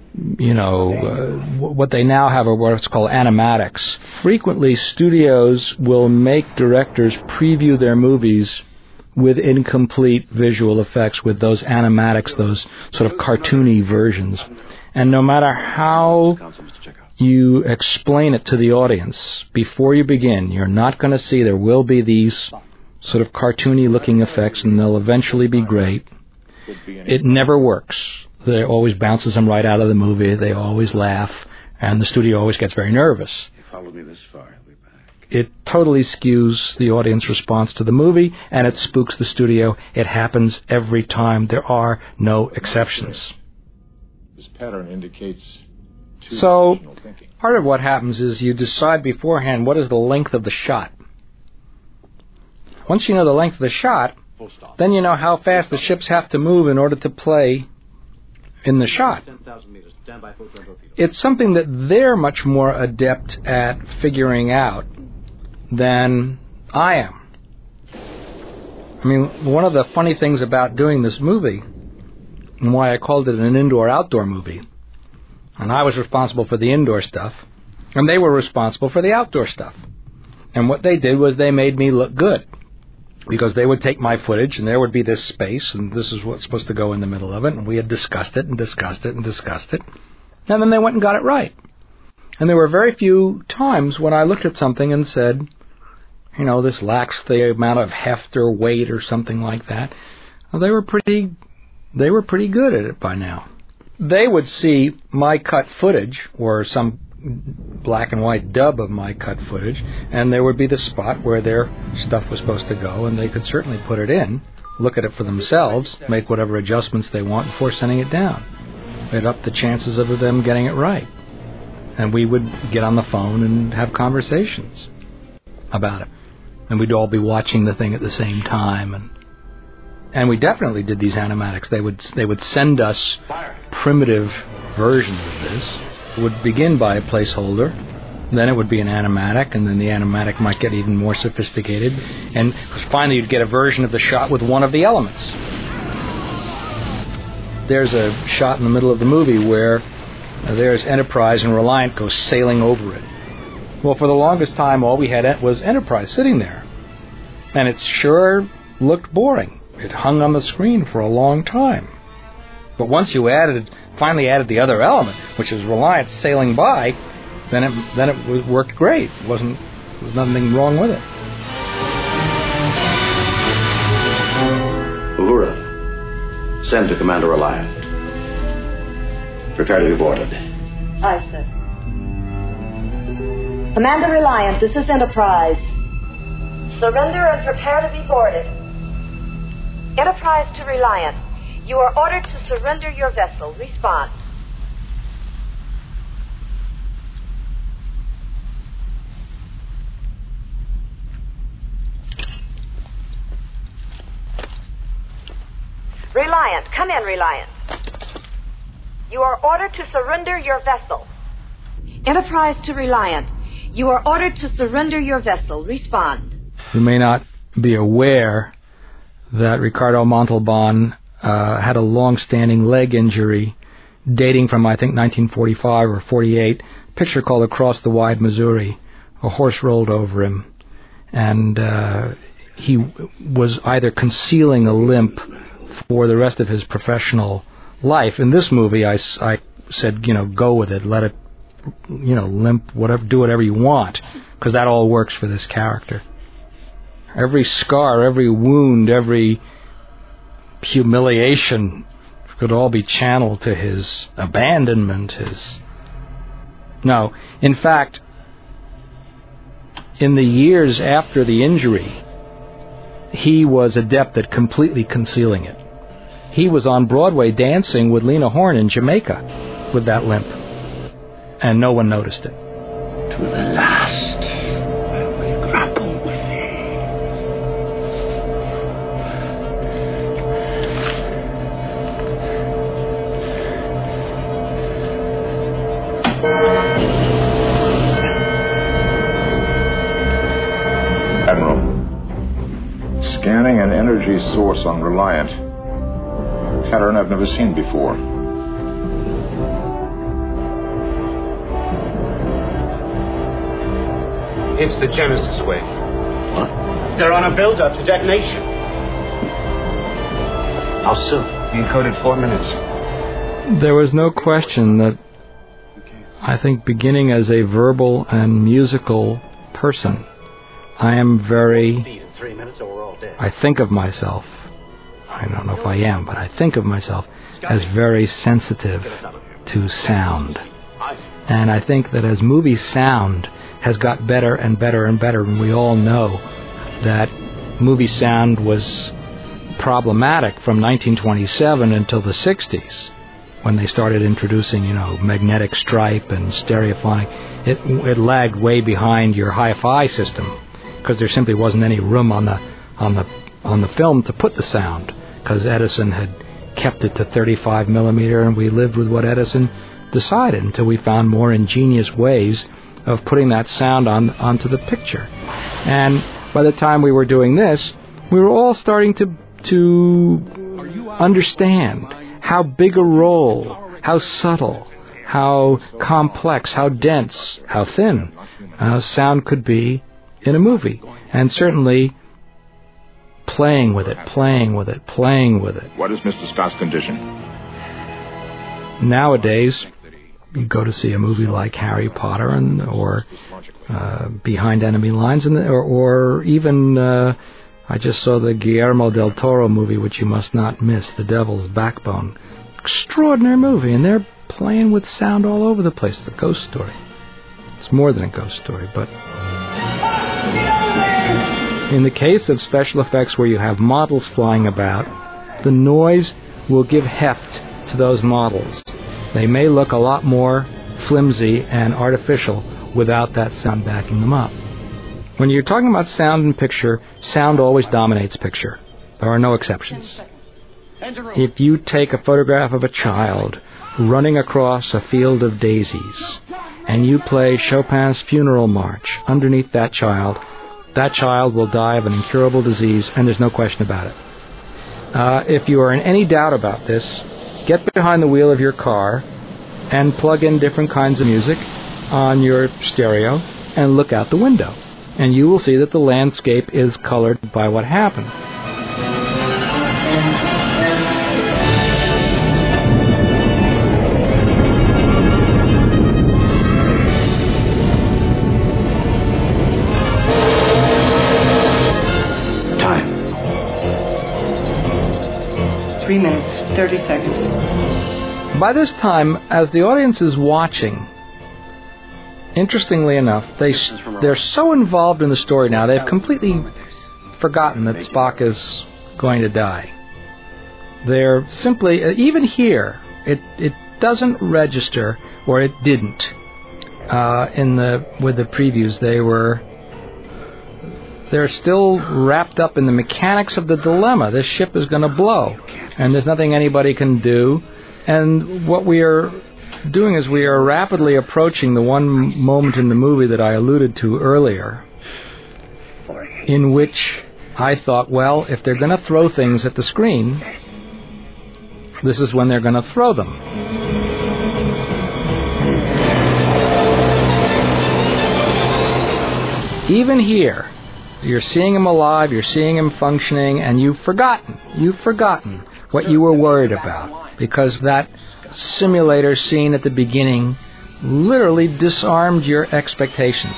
what they now have are what's called animatics. Frequently, studios will make directors preview their movies with incomplete visual effects, with those animatics, those sort of cartoony versions. And no matter how you explain it to the audience before you begin, you're not going to see. There will be these sort of cartoony looking effects, and they'll eventually be great. it never works. It always bounces them right out of the movie. They always laugh, and the studio always gets very nervous.
You followed me this far. I'll be back.
It totally skews the audience response to the movie, and it spooks the studio. It happens every time. There are no exceptions.
This pattern indicates
so part of what happens is you decide beforehand what is the length of the shot. Once you know the length of the shot, then you know how fast the ships have to move in order to play in the shot. It's something that they're much more adept at figuring out than I am. I mean, one of the funny things about doing this movie, and why I called it an indoor-outdoor movie, and I was responsible for the indoor stuff, and they were responsible for the outdoor stuff. And what they did was they made me look good, because they would take my footage, and there would be this space, and this is what's supposed to go in the middle of it, and we had discussed it, and then they went and got it right. And there were very few times when I looked at something and said, you know, this lacks the amount of heft or weight or something like that. Well, they were pretty good at it by now. They would see my cut footage, or some black and white dub of my cut footage, and there would be the spot where their stuff was supposed to go, and they could certainly put it in, look at it for themselves, make whatever adjustments they want before sending it down. It'd up the chances of them getting it right. And we would get on the phone and have conversations about it. And we'd all be watching the thing at the same time. And we definitely did these animatics. They would send us primitive versions of this. It would begin by a placeholder, then it would be an animatic, and then the animatic might get even more sophisticated. And finally you'd get a version of the shot with one of the elements. There's a shot in the middle of the movie where there's Enterprise and Reliant go sailing over it. Well, for the longest time, all we had was Enterprise sitting there. And it sure looked boring. It hung on the screen for a long time. But once you finally added the other element, which is Reliant sailing by, then it worked great. There was nothing wrong with it.
Uhura, send to Commander Reliant. Prepare to be boarded.
Aye, sir. Commander Reliant, this is Enterprise. Surrender and prepare to be boarded.
Enterprise to Reliant. You are ordered to surrender your vessel. Respond. Reliant, come in, Reliant. You are ordered to surrender your vessel. Enterprise to Reliant. You are ordered to surrender your vessel. Respond.
You may not be aware that Ricardo Montalban had a long-standing leg injury dating from, I think, 1945 or 48. A picture called Across the Wide Missouri. A horse rolled over him, and he was either concealing a limp for the rest of his professional life. In this movie, I said, go with it, let it, limp, whatever, do whatever you want, because that all works for this character. Every scar, every wound, every humiliation could all be channeled to his abandonment, No, in fact, in the years after the injury, he was adept at completely concealing it. He was on Broadway dancing with Lena Horne in Jamaica with that limp, and no one noticed it.
To the last, I will grapple with
Admiral, scanning an energy source on Reliant. Pattern I've never seen before.
It's the Genesis wave.
What?
They're on a build-up to detonation.
How soon?
Encoded 4 minutes.
There was no question that I think beginning as a verbal and musical person, I am I think of myself I don't know if I am, but I think of myself as very sensitive to sound. And I think that as movie sound has got better and better and better, and we all know that movie sound was problematic from 1927 until the 60s, when they started introducing, magnetic stripe and stereophonic. It lagged way behind your hi-fi system because there simply wasn't any room on the film to put the sound, because Edison had kept it to 35 millimeter, and we lived with what Edison decided until we found more ingenious ways of putting that sound onto the picture. And by the time we were doing this, we were all starting to understand how big a role, how subtle, how complex, how dense, how thin sound could be in a movie. And certainly playing with it.
What is Mr. Scott's condition?
Nowadays, you go to see a movie like Harry Potter or Behind Enemy Lines, or even I just saw the Guillermo del Toro movie, which you must not miss, The Devil's Backbone. Extraordinary movie, and they're playing with sound all over the place. It's a ghost story. It's more than a ghost story, but in the case of special effects where you have models flying about, the noise will give heft to those models. They may look a lot more flimsy and artificial without that sound backing them up. When you're talking about sound in picture, sound always dominates picture. There are no exceptions. If you take a photograph of a child running across a field of daisies, and you play Chopin's Funeral March underneath that child will die of an incurable disease, and there's no question about it. If you are in any doubt about this, get behind the wheel of your car and plug in different kinds of music on your stereo and look out the window. And you will see that the landscape is colored by what happens.
Time. 3 minutes, 30 seconds.
By this time, as the audience is watching, interestingly enough, they're so involved in the story now, they've completely forgotten that Spock is going to die. They're simply, even here, it doesn't register, or it didn't. With the previews, they're still wrapped up in the mechanics of the dilemma. This ship is going to blow, and there's nothing anybody can do. And what we are doing is we are rapidly approaching the one moment in the movie that I alluded to earlier, in which I thought, well, if they're going to throw things at the screen, this is when they're going to throw them. Even here, you're seeing him alive, you're seeing him functioning, and you've forgotten what you were worried about, because that simulator scene at the beginning literally disarmed your expectations.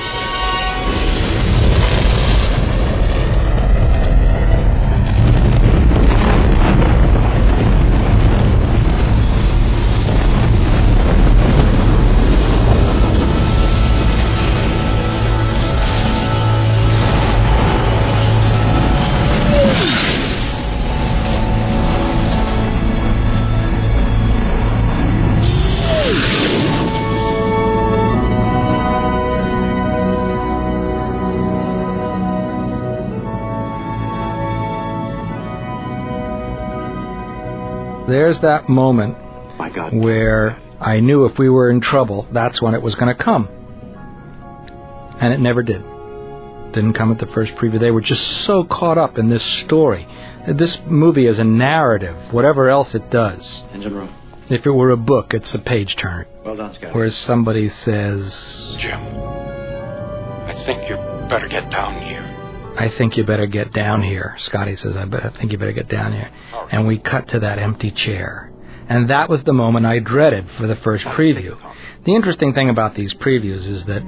There's that moment where I knew if we were in trouble, that's when it was going to come. And it never did. Didn't come at the first preview. They were just so caught up in this story. This movie is a narrative, whatever else it does.
Engine room.
If it were a book, it's a page turner.
Well done, Scott.
Where somebody says,
Jim, I think you better get down here.
I think you better get down here. Scotty says, I think you better get down here. And we cut to that empty chair. And that was the moment I dreaded for the first preview. The interesting thing about these previews is that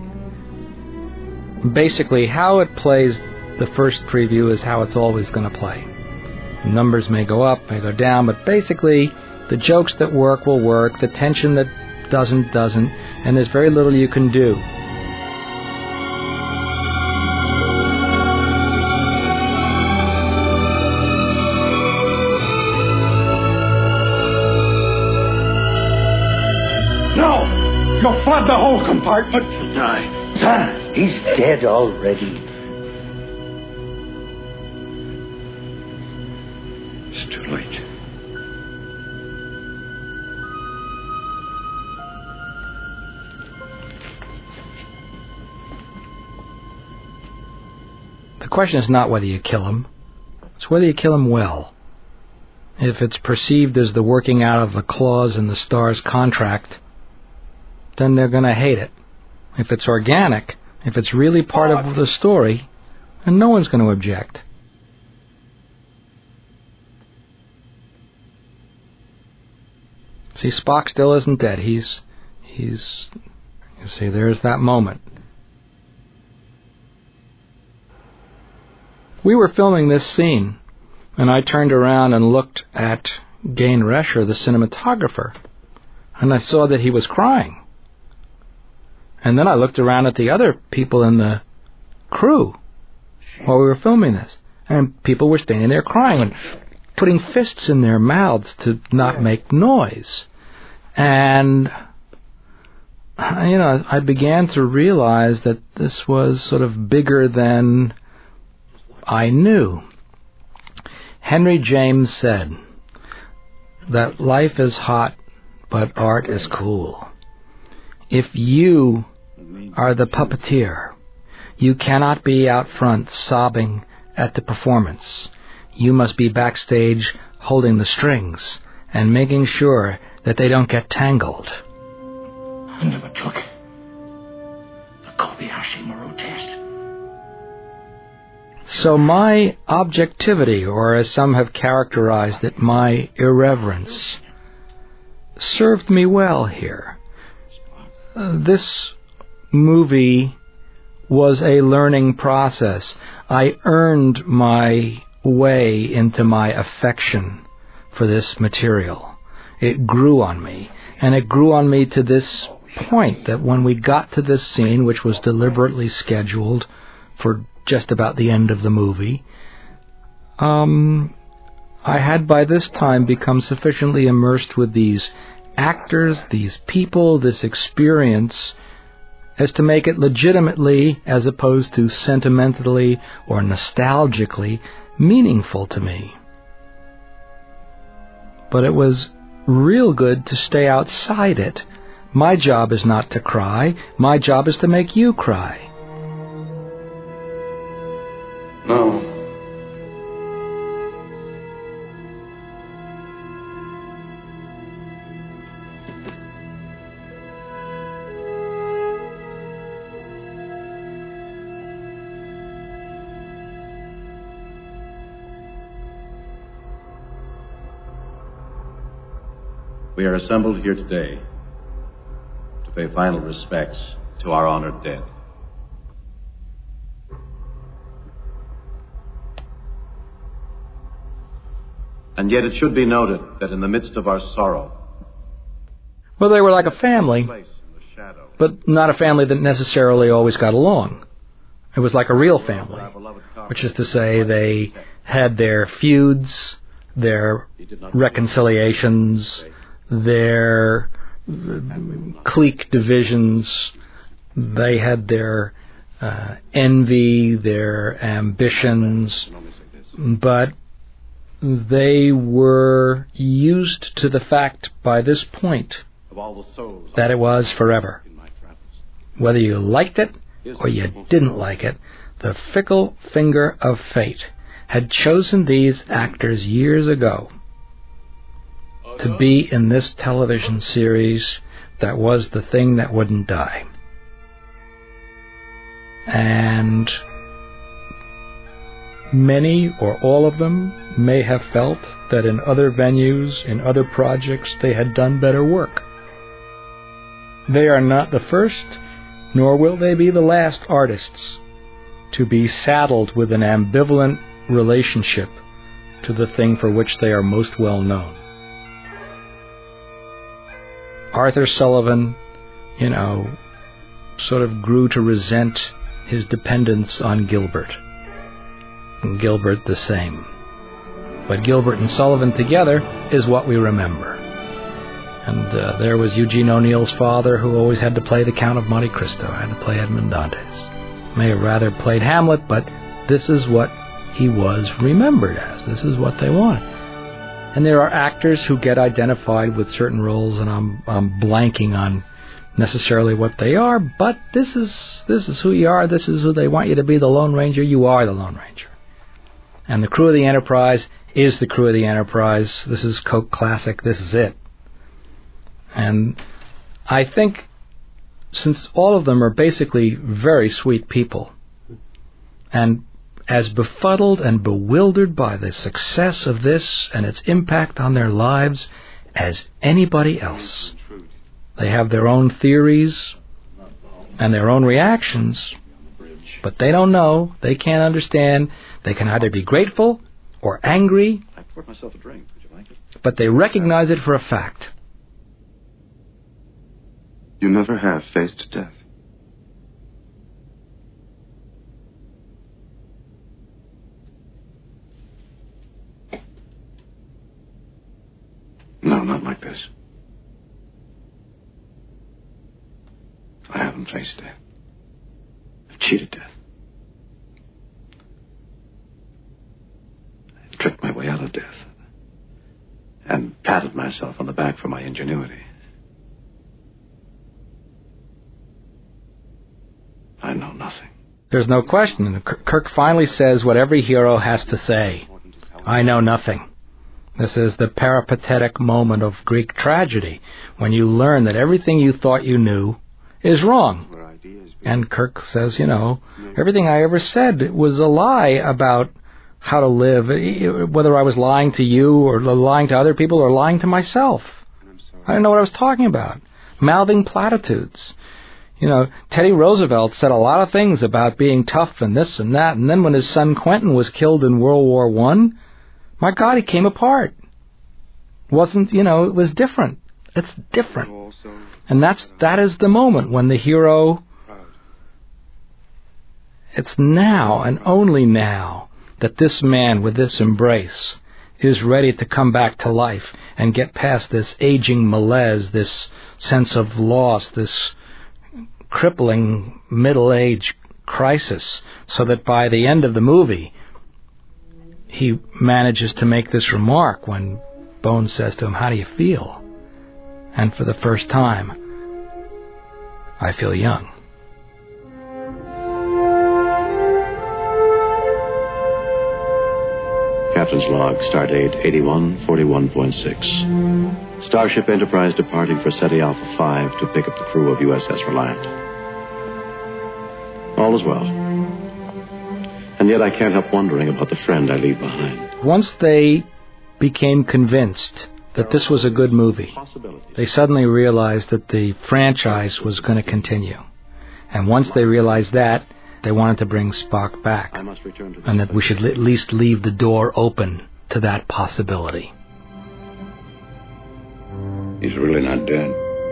basically how it plays the first preview is how it's always going to play. Numbers may go up, may go down, but basically the jokes that work will work, the tension that doesn't, and there's very little you can do.
No! You'll flood the whole compartment.
He'll die. He's dead already.
It's too late.
The question is not whether you kill him. It's whether you kill him well. If it's perceived as the working out of a clause in the star's contract, then they're going to hate it. If it's organic, if it's really part of the story, then no one's going to object. See, Spock still isn't dead. He's, you see, there's that moment. We were filming this scene, and I turned around and looked at Gain Rescher, the cinematographer, and I saw that he was crying. And then I looked around at the other people in the crew while we were filming this, and people were standing there crying and putting fists in their mouths to not make noise. And, you know, I began to realize that this was sort of bigger than I knew. Henry James said that life is hot, but art is cool. If you are the puppeteer, you cannot be out front sobbing at the performance. You must be backstage holding the strings and making sure that they don't get tangled.
I never took the Kobayashi Maru test.
So my objectivity, or as some have characterized it, my irreverence, served me well here. This movie was a learning process. I earned my way into my affection for this material. It grew on me, and it grew on me to this point that when we got to this scene, which was deliberately scheduled for just about the end of the movie, I had by this time become sufficiently immersed with these actors, these people, this experience, as to make it legitimately, as opposed to sentimentally or nostalgically, meaningful to me. But it was real good to stay outside it. My job is not to cry. My job is to make you cry.
No.
We are assembled here today to pay final respects to our honored dead. And yet it should be noted that in the midst of our sorrow...
Well, they were like a family, but not a family that necessarily always got along. It was like a real family, which is to say they had their feuds, their reconciliations, their clique divisions. They had their envy, their ambitions, but they were used to the fact by this point that it was forever. Whether you liked it or you didn't like it, the fickle finger of fate had chosen these actors years ago to be in this television series that was the thing that wouldn't die. And many or all of them may have felt that in other venues, in other projects, they had done better work. They are not the first, nor will they be the last artists to be saddled with an ambivalent relationship to the thing for which they are most well known. Arthur Sullivan, sort of grew to resent his dependence on Gilbert. And Gilbert the same. But Gilbert and Sullivan together is what we remember. And there was Eugene O'Neill's father, who always had to play the Count of Monte Cristo, had to play Edmond Dantes. May have rather played Hamlet, but this is what he was remembered as. This is what they wanted. And there are actors who get identified with certain roles, and I'm blanking on necessarily what they are, but this is who you are. This is who they want you to be, the Lone Ranger. You are the Lone Ranger. And the crew of the Enterprise is the crew of the Enterprise. This is Coke Classic. This is it. And I think, since all of them are basically very sweet people, and as befuddled and bewildered by the success of this and its impact on their lives as anybody else, they have their own theories and their own reactions, but they don't know, they can't understand. They can either be grateful or angry,
I poured myself a drink. Would you like it?
but they recognize it for a fact.
You never have faced death.
No, not like this. I haven't faced death. I've cheated death. I tricked my way out of death. And patted myself on the back for my ingenuity. I know nothing.
There's no question. Kirk finally says what every hero has to say. I know nothing. This is the peripatetic moment of Greek tragedy, when you learn that everything you thought you knew is wrong. And Kirk says, everything I ever said was a lie about how to live, whether I was lying to you or lying to other people or lying to myself. I didn't know what I was talking about. Mouthing platitudes. Teddy Roosevelt said a lot of things about being tough and this and that, and then when his son Quentin was killed in World War I, my God, he came apart. It was different. It's different. And that is the moment when the hero, it's now and only now that this man with this embrace is ready to come back to life and get past this aging malaise, this sense of loss, this crippling middle-age crisis, so that by the end of the movie, he manages to make this remark when Bones says to him, "How do you feel?" And for the first time, "I feel young."
Captain's log, stardate 8141.6. Starship Enterprise departing for SETI Alpha 5 to pick up the crew of USS Reliant. All is well. And yet I can't help wondering about the friend I leave behind.
Once they became convinced that this was a good movie, they suddenly realized that the franchise was going to continue. And once they realized that, they wanted to bring Spock back, and that we should at least leave the door open to that possibility.
He's really not dead.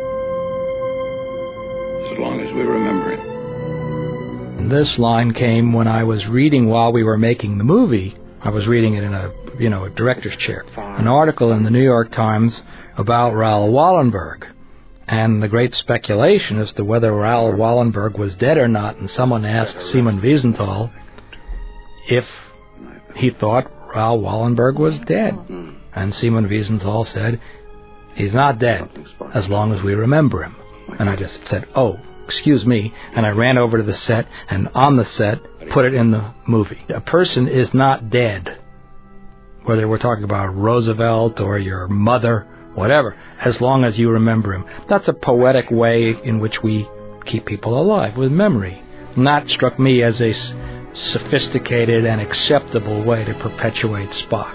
As long as we remember him.
This line came when I was reading while we were making the movie. I was reading it in a director's chair. An article in the New York Times about Raoul Wallenberg. And the great speculation as to whether Raoul Wallenberg was dead or not. And someone asked Simon Wiesenthal if he thought Raoul Wallenberg was dead. And Simon Wiesenthal said, "He's not dead, as long as we remember him." And I just said, "Oh, excuse me," and I ran over to the set, and on the set, put it in the movie. A person is not dead, whether we're talking about Roosevelt or your mother, whatever, as long as you remember him. That's a poetic way in which we keep people alive, with memory. And that struck me as a sophisticated and acceptable way to perpetuate Spock.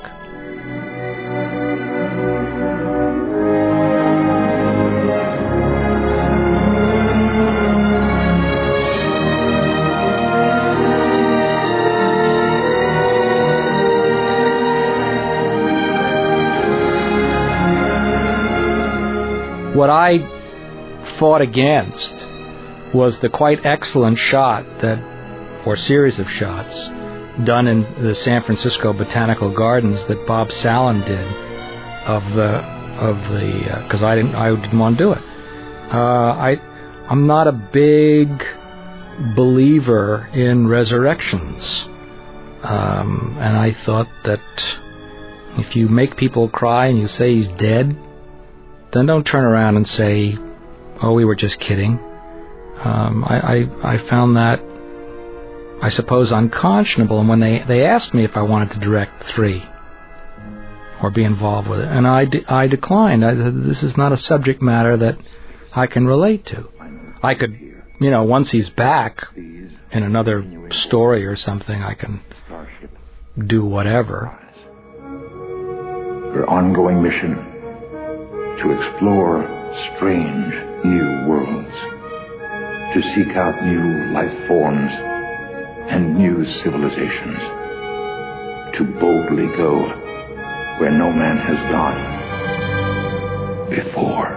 What I fought against was the quite excellent shot or series of shots done in the San Francisco Botanical Gardens that Bob Sallin did of the because I didn't want to do it. I'm not a big believer in resurrections, and I thought that if you make people cry and you say he's dead, then don't turn around and say, "Oh, we were just kidding." I found that, I suppose, unconscionable. And when they asked me if I wanted to direct 3 or be involved with it, and I declined. This is not a subject matter that I can relate to. I could, once he's back in another story or something, I can do whatever.
Her ongoing mission to explore strange new worlds, to seek out new life forms and new civilizations, to boldly go where no man has gone before.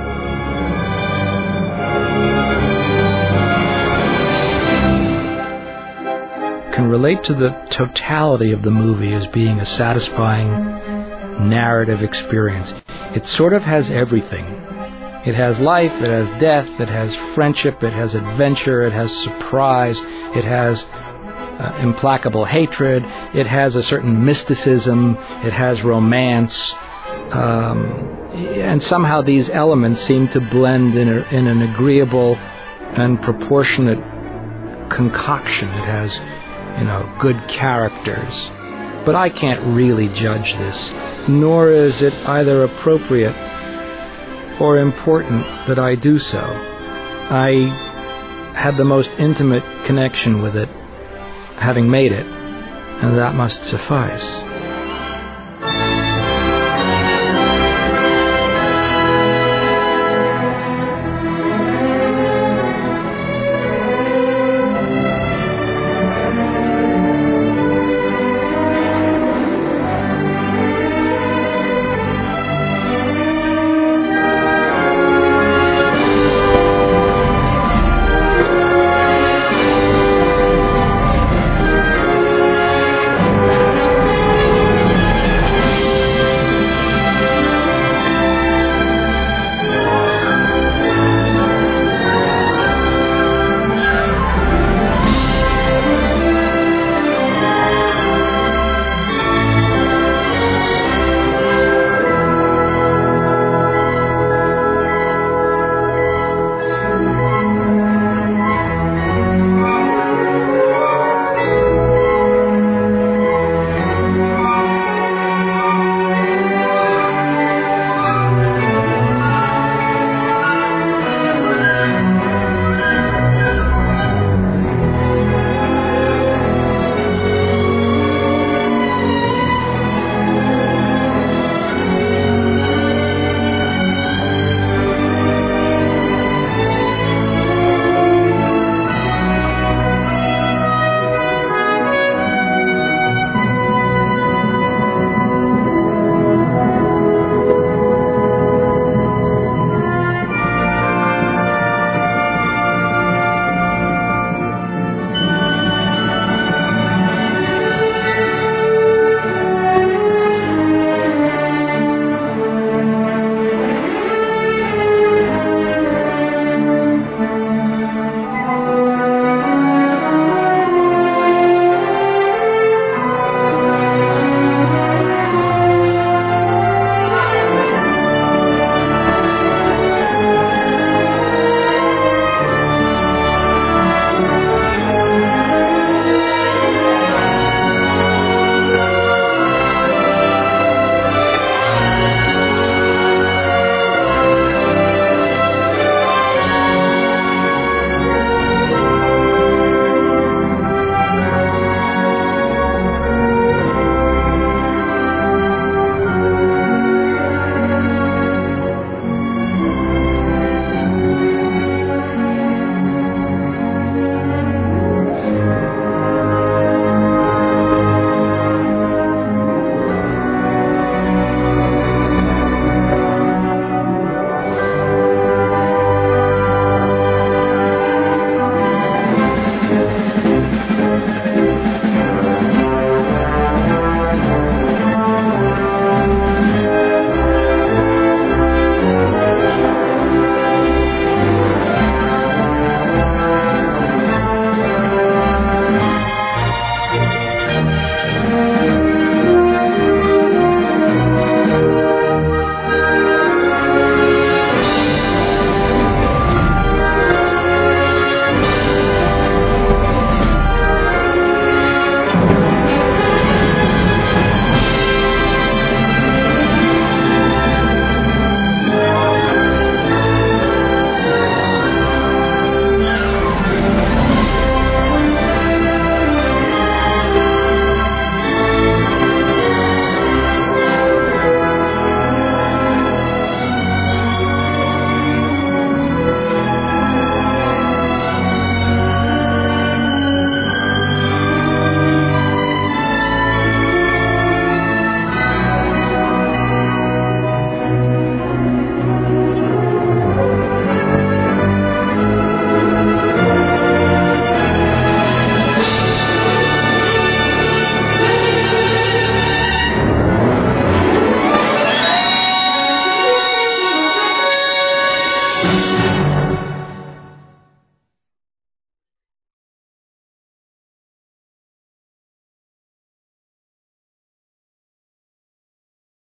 Can relate to the totality of the movie as being a satisfying narrative experience. It sort of has everything. It has life, it has death, it has friendship, it has adventure, it has surprise, it has implacable hatred, it has a certain mysticism, it has romance, and somehow these elements seem to blend in an agreeable and proportionate concoction. It has, good characters. But I can't really judge this, nor is it either appropriate or important that I do so. I had the most intimate connection with it, having made it, and that must suffice.